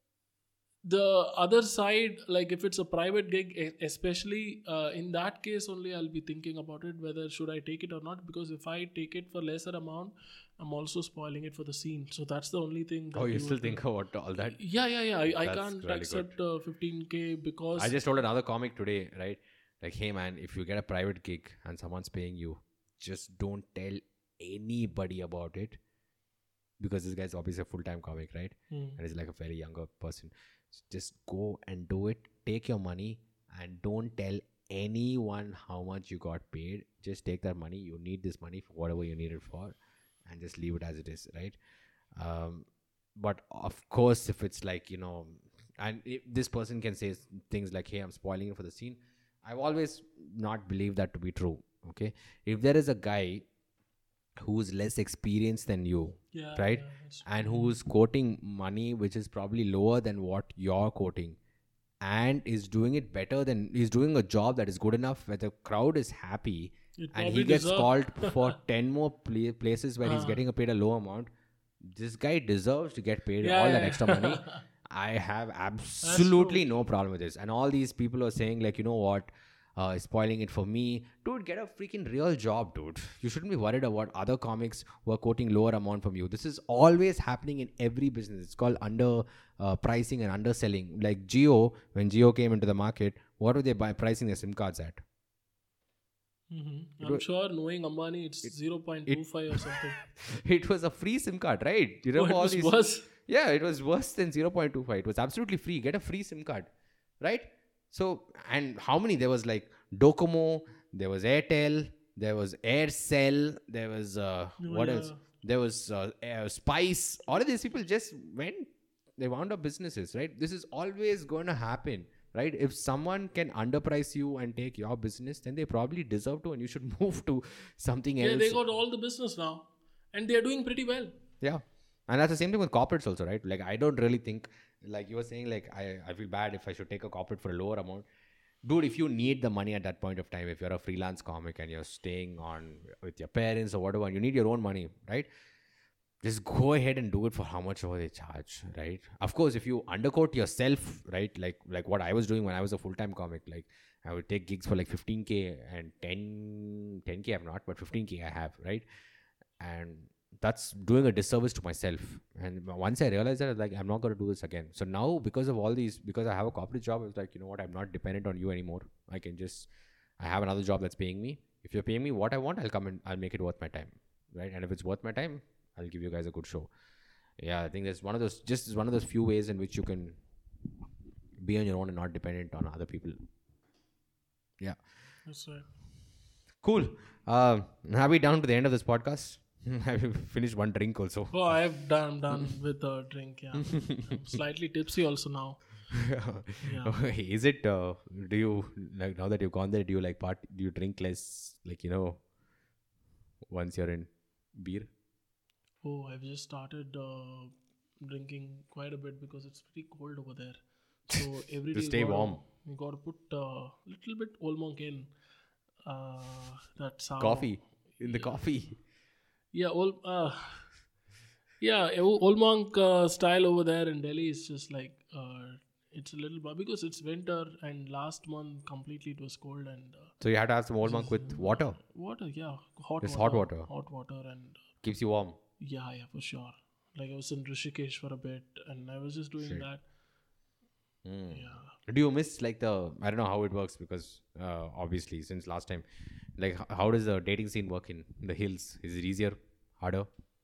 the other side, like if it's a private gig, e- especially uh, in that case only, I'll be thinking about it, whether should I take it or not, because if I take it for lesser amount, I'm also spoiling it for the scene. So that's the only thing that Oh, you you still would- think about all that? yeah yeah yeah I, I That's can't really accept uh, fifteen K because I just told another comic today, right? Like, hey man, if you get a private gig and someone's paying you, just don't tell anybody about it, because this guy's obviously a full-time comic, right? Hmm. And he's like a very younger person. So just go and do it. Take your money and don't tell anyone how much you got paid. Just take that money. You need this money for whatever you need it for, and just leave it as it is, right? Um, but of course, if it's like, you know, and if this person can say things like, hey, I'm spoiling it for the scene, I've always not believed that to be true. Okay, if there is a guy who's less experienced than you, yeah, right, yeah, that's- and who's quoting money which is probably lower than what you're quoting, and is doing it better than, he's doing a job that is good enough where the crowd is happy, It and he probably gets deserve- called for ten more pla- places where he's Uh. getting paid a low amount. This guy deserves to get paid Yeah, all yeah, that yeah. extra money. I have absolutely no problem with this. And all these people are saying, like, you know what, uh, spoiling it for me. Dude, get a freaking real job, dude. You shouldn't be worried about other comics who are quoting lower amount from you. This is always happening in every business. It's called under uh, pricing and underselling. Like Jio, when Jio came into the market, what were they buy, pricing their SIM cards at? Mhm. It I'm was- sure knowing Ambani, it's zero point two five or something. It was a free SIM card, right? You Oh, know it all was these. worse. Yeah, it was worse than zero point two five. It was absolutely free. Get a free SIM card, right? So, and how many? There was like Docomo, there was Airtel, there was Aircell, there was, uh, Oh, what yeah. else? There was uh, uh, Spice. All of these people just went, they wound up businesses, right? This is always going to happen, right? If someone can underprice you and take your business, then they probably deserve to, and you should move to something Yeah, else. they got all the business now, and they are doing pretty well. Yeah. And that's the same thing with corporates also, right? Like, I don't really think, like you were saying, like, I, I feel bad if I should take a corporate for a lower amount. Dude, if you need the money at that point of time, if you're a freelance comic and you're staying on with your parents or whatever, and you need your own money, right? Just go ahead and do it for how much ever they charge, right? Of course, if you undercoat yourself, right? Like like what I was doing when I was a full-time comic, like I would take gigs for like fifteen K and ten, ten K I've not, but fifteen K I have, right? And that's doing a disservice to myself. And once I realized that, I was like, I'm not going to do this again. So now, because of all these, because I have a corporate job, it's like, you know what, I'm not dependent on you anymore. I can just, I have another job that's paying me. If you're paying me what I want, I'll come and I'll make it worth my time, right? And if it's worth my time, I'll give you guys a good show. Yeah, I think that's one of those, just one of those few ways in which you can be on your own and not dependent on other people. Yeah. That's right. Cool. Uh, are we down to the end of this podcast? Have you finished one drink also? Oh, I've done done with a drink. Yeah, I'm slightly tipsy also now. Yeah. Okay. Is it, uh, do you, like, now that you've gone there, do you like part, do you drink less, like, you know, once you're in beer? Oh, I've just started uh, drinking quite a bit because it's pretty cold over there. So every To day stay you gotta, warm. You got to put a uh, little bit Old Monk in. Uh, that's how. Coffee. In the coffee. Yeah, old. Uh, yeah, Old Old Monk uh, style over there in Delhi is just like uh, it's a little bit because it's winter and last month completely it was cold and uh, So you had to have some Old Monk with water. water. Yeah, hot Just water. hot water. Hot water and. Uh, Keeps you warm. Yeah, yeah, for sure. Like I was in Rishikesh for a bit, and I was just doing Shit. that. Mm. Yeah. Do you miss like the, I don't know how it works because uh, obviously since last time, like h- how does the dating scene work in the hills? Is it easier, harder?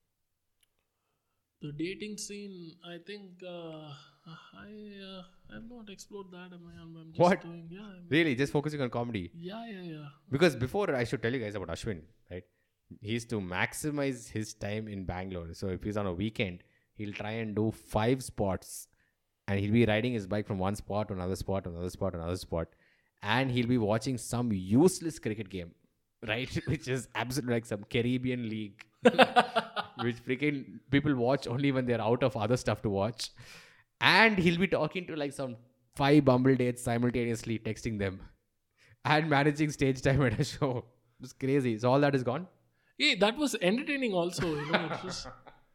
The dating scene, I think uh, I uh, have not explored that. Am I? I'm, I'm just What? doing. Yeah. I'm, Really, just focusing on comedy? yeah, yeah, yeah. Because before I should tell you guys about Ashwin, right? He used to maximize his time in Bangalore. So if he's on a weekend, he'll try and do five spots and he'll be riding his bike from one spot to another spot, another spot, another spot. And he'll be watching some useless cricket game, right? Which is absolutely like some Caribbean league, which freaking people watch only when they're out of other stuff to watch. And he'll be talking to like some five Bumble dates simultaneously, texting them and managing stage time at a show. It's crazy. So all that is gone? Hey, that was entertaining also. You know, it was.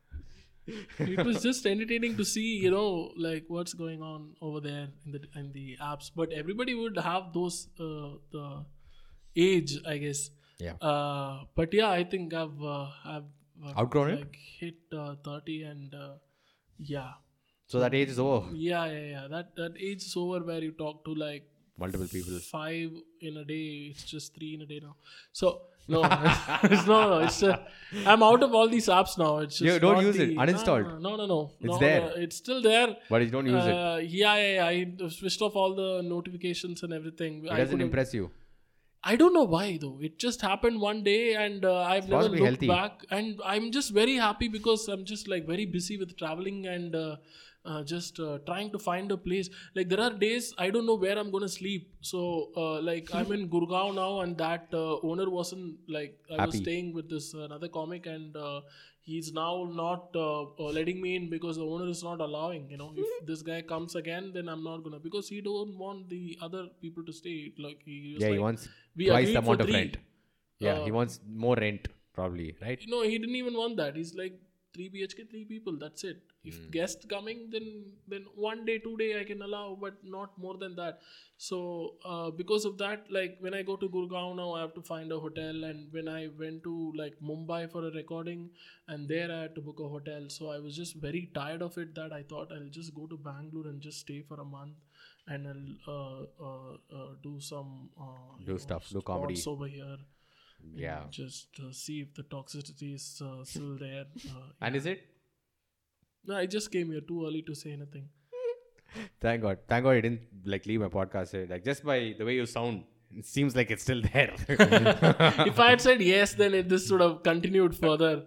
It was just entertaining to see, you know, like what's going on over there in the in the apps. But everybody would have those uh, the age, I guess. Yeah. Uh, but yeah, I think I've uh, I've uh, Outgrown it? like hit uh, thirty and uh, yeah, So that age is over. yeah, yeah, yeah. That that age is over where you talk to like Multiple people. five in a day. It's just three in a day now. So no, it's no, no. It's uh, I'm out of all these apps now. It's just You don't not use it. the- Uninstalled. No, no, no, no. It's No, there. no, it's still there. But you don't use it. Uh, yeah, yeah, yeah. I switched off all the notifications and everything. It I doesn't couldn't- impress you. I don't know why though. It just happened one day, and uh, I've never possibly looked healthy. back. And I'm just very happy because I'm just like very busy with traveling and uh, uh, just uh, trying to find a place. Like there are days I don't know where I'm gonna sleep. So uh, like I'm in Gurgaon now, and that uh, owner wasn't like I was Happy. staying with this uh, another comic, and uh, he's now not uh, uh, letting me in because the owner is not allowing. You know, if this guy comes again, then I'm not gonna because he don't want the other people to stay. Like he was Yeah, like, he wants we twice agreed the for amount of three. rent. Yeah, he Uh, wants more rent, probably, right? No, he didn't even want that. He's like three B H K, three people. That's it. If Hmm. guest coming, then then one day, two day I can allow, but not more than that. So uh, because of that, like when I go to Gurgaon now, I have to find a hotel. And when I went to like Mumbai for a recording, and there I had to book a hotel. So I was just very tired of it. That I thought I'll just go to Bangalore and just stay for a month, and I'll uh, uh, uh, do some uh, you Do know, stuff, do comedy. spots over here. Yeah. And just uh, see if the toxicity is uh, still there. Uh, And is it? no, I just came here too early to say anything. Thank God. Thank God I didn't like leave my podcast. eh, Like just by the way you sound, it seems like it's still there. If I had said yes, then it, this would have continued further.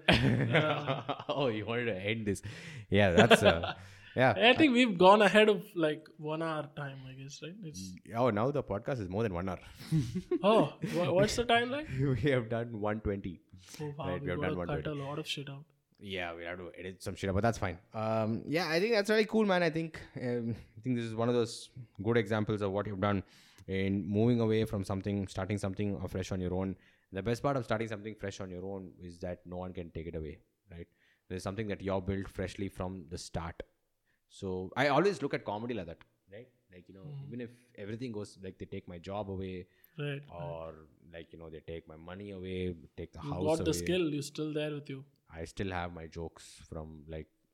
Oh, you wanted to end this. Yeah, that's uh, yeah. I think we've gone ahead of like one hour time, I guess, right? It's, Oh, now the podcast is more than one hour. oh, wha- what's the time like? We have done one twenty. Oh, wow, Right, we we've have got done to one cut a twenty. lot of shit out. Yeah, we have to edit some shit up, but that's fine. Um, yeah, I think that's really cool, man. I think um, I think this is one of those good examples of what you've done in moving away from something, starting something fresh on your own. The best part of starting something fresh on your own is that no one can take it away, right? There's something that you're built freshly from the start. So I always look at comedy like that, right? Like, you know, even if everything goes, like they take my job away, Right. or like, you know, they take my money away, take the You house got away. the skill, you're still there with you. I still have my jokes from like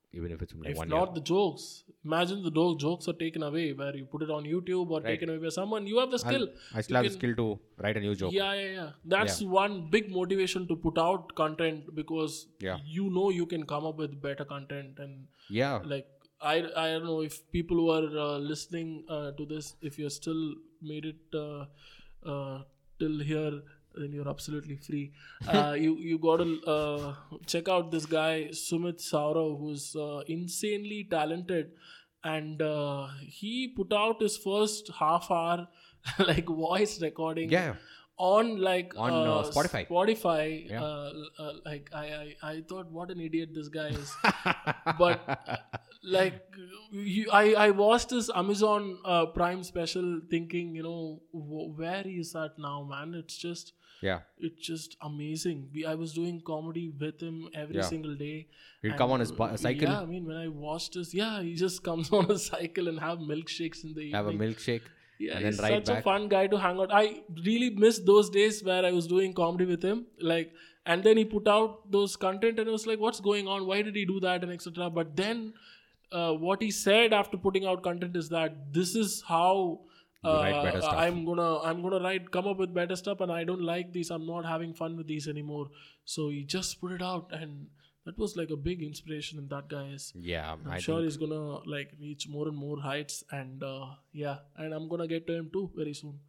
even if it's from like If one not year. the jokes, imagine the do- jokes are taken away where you put it on YouTube or Right. taken away by someone. You have the skill. I still You have the can- skill to write a new joke. Yeah, yeah, yeah. That's one big motivation to put out content because Yeah. you know you can come up with better content and Yeah. like I I don't know if people who are uh, listening uh, to this, if you're still made it uh, uh, till here, then you're absolutely free. Uh, you you gotta uh, check out this guy Sumit Saurav, who's uh, insanely talented, and uh, he put out his first half hour like voice recording Yeah. on like On, uh, Spotify. Spotify, Yeah. uh, uh, like I, I I thought, what an idiot this guy is. But uh, like you, I I watched this Amazon uh, Prime special, thinking, you know, w- where he is at now, man. It's just Yeah. it's just amazing. We, I was doing comedy with him every Yeah. single day. He'd And, come on his bi- uh, cycle. Yeah, I mean, when I watched this, yeah, he just comes on a cycle and have milkshakes in the evening. Have a milkshake. Yeah, and then he's ride such back. a fun guy to hang out. I really miss those days where I was doing comedy with him. Like, and then he put out those content, and I was like, "What's going on? Why did he do that?" and et cetera. But then, uh, what he said after putting out content is that this is how You uh, write better stuff. I'm gonna I'm gonna write come up with better stuff, and I don't like these. I'm not having fun with these anymore. So he just put it out, and that was like a big inspiration in that guy is. Yeah. I'm I sure think, he's gonna like reach more and more heights, and uh, yeah, and I'm gonna get to him too very soon.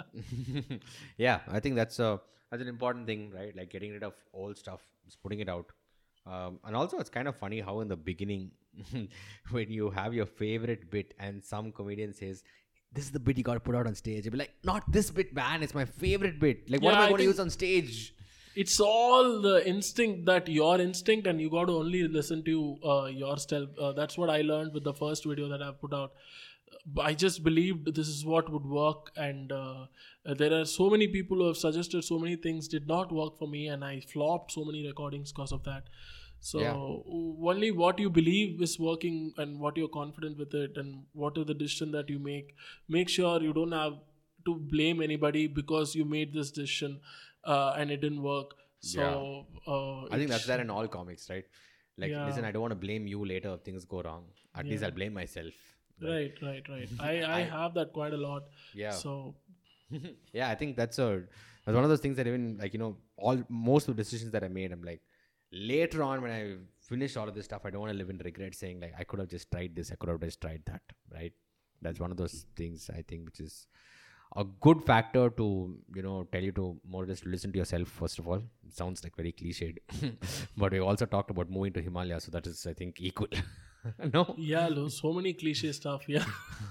yeah, I think that's a that's an important thing, right? Like getting rid of old stuff, just putting it out. Um, and also, it's kind of funny how in the beginning, when you have your favorite bit and some comedian says, "This is the bit you got to put out on stage," you'll be like, "Not this bit, man. It's my favorite bit. Like, what Yeah, am I I going to think- use on stage?" It's all the instinct that your instinct, and you got to only listen to uh, yourself. Uh, that's what I learned with the first video that I put out. I just believed this is what would work, and uh, there are so many people who have suggested so many things did not work for me, and I flopped so many recordings because of that. So Yeah. only what you believe is working, and what you're confident with it, and what are the decision that you make. Make sure you don't have to blame anybody because you made this decision uh, and it didn't work. So uh, I think that's it's- there in all comics, right? Like, Yeah. listen, I don't want to blame you later if things go wrong. At least Yeah. I'll blame myself. Right, right, right. I, I have that quite a lot. Yeah. So yeah, I think that's a that's one of those things that even like, you know, all most of the decisions that I made, I'm like, later on when I finish all of this stuff, I don't want to live in regret saying like I could have just tried this, I could have just tried that, right? That's one of those things I think which is a good factor to, you know, tell you to more or less to listen to yourself first of all. It sounds like very cliched. But we also talked about moving to Himalaya, so that is I think equal. No. yeah, lo- so many cliche stuff. Yeah.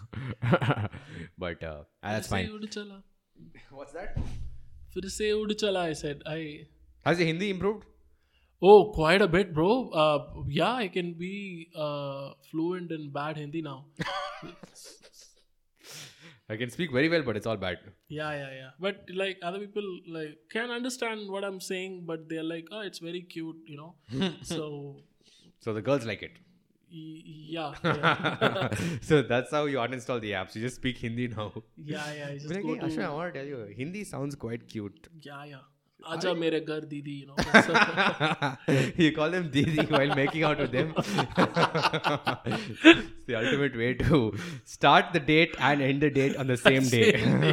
But uh, that's फिर से fine. उड़ चला. What's that? फिर से उड़ चला, I said. I Has the Hindi improved? Oh, quite a bit, bro. Uh, yeah, I can be uh, fluent in bad Hindi now. I can speak very well, but it's all bad. Yeah, yeah, yeah. But like other people like can understand what I'm saying, but they're like, oh, it's very cute, you know. So So the girls like it. y- yeah, yeah, So that's how you uninstall the apps. You just speak Hindi now. yeah, yeah. I just Be like, go hey, to Ashwin, I want to tell you, Hindi sounds quite cute. yeah, yeah. Aja mere ghar didi, you know. That's- You call them Didi while making out with them. It's the ultimate way to start the date and end the date on the same day.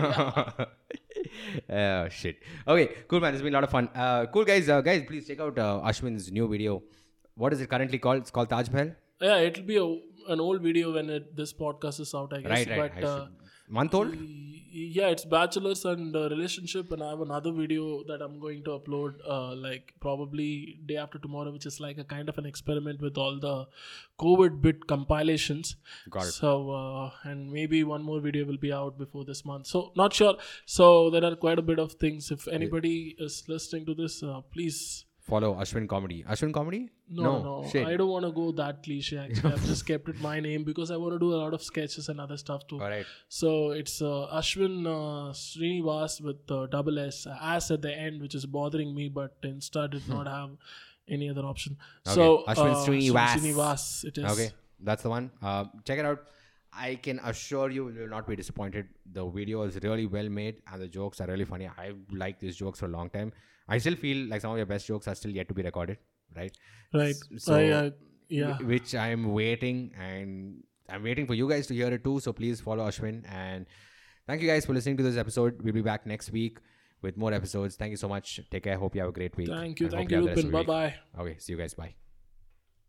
Oh, shit. Okay, cool, man. It's been a lot of fun. Uh, cool, guys. Uh, guys, please check out uh, Ashwin's new video. What is it currently called? It's called Taj Mahal. yeah, it'll be a, an old video when it, this podcast is out, I guess. Right, right. But I uh, should- Month old? y- yeah, it's bachelors and uh, relationship, and I have another video that I'm going to upload uh, like probably day after tomorrow, which is like a kind of an experiment with all the COVID bit compilations. Got it. So uh, and maybe one more video will be out before this month. So not sure. So there are quite a bit of things. If anybody is listening to this, uh, please. Follow Ashwin Comedy. Ashwin Comedy? No, no, Shit. I don't want to go that cliche. Actually, I've just kept it my name because I want to do a lot of sketches and other stuff too. All right. So it's uh, Ashwin uh, Srinivas with uh, double S, S at the end, which is bothering me, but Insta did not have any other option. So Okay. Ashwin uh, Srinivas. Srinivas, it is. Okay, that's the one. Uh, check it out. I can assure you, you will not be disappointed. The video is really well made and the jokes are really funny. I've liked these jokes for a long time. I still feel like some of your best jokes are still yet to be recorded, right? Right. So, I, uh, Yeah. wh- which I'm waiting, and I'm waiting for you guys to hear it too. So please follow Ashwin, and thank you guys for listening to this episode. We'll be back next week with more episodes. Thank you so much. Take care. Hope you have a great week. Thank you. and Thank hope you, have the rest Lupin. of Bye your week. bye. Okay. See you guys. Bye.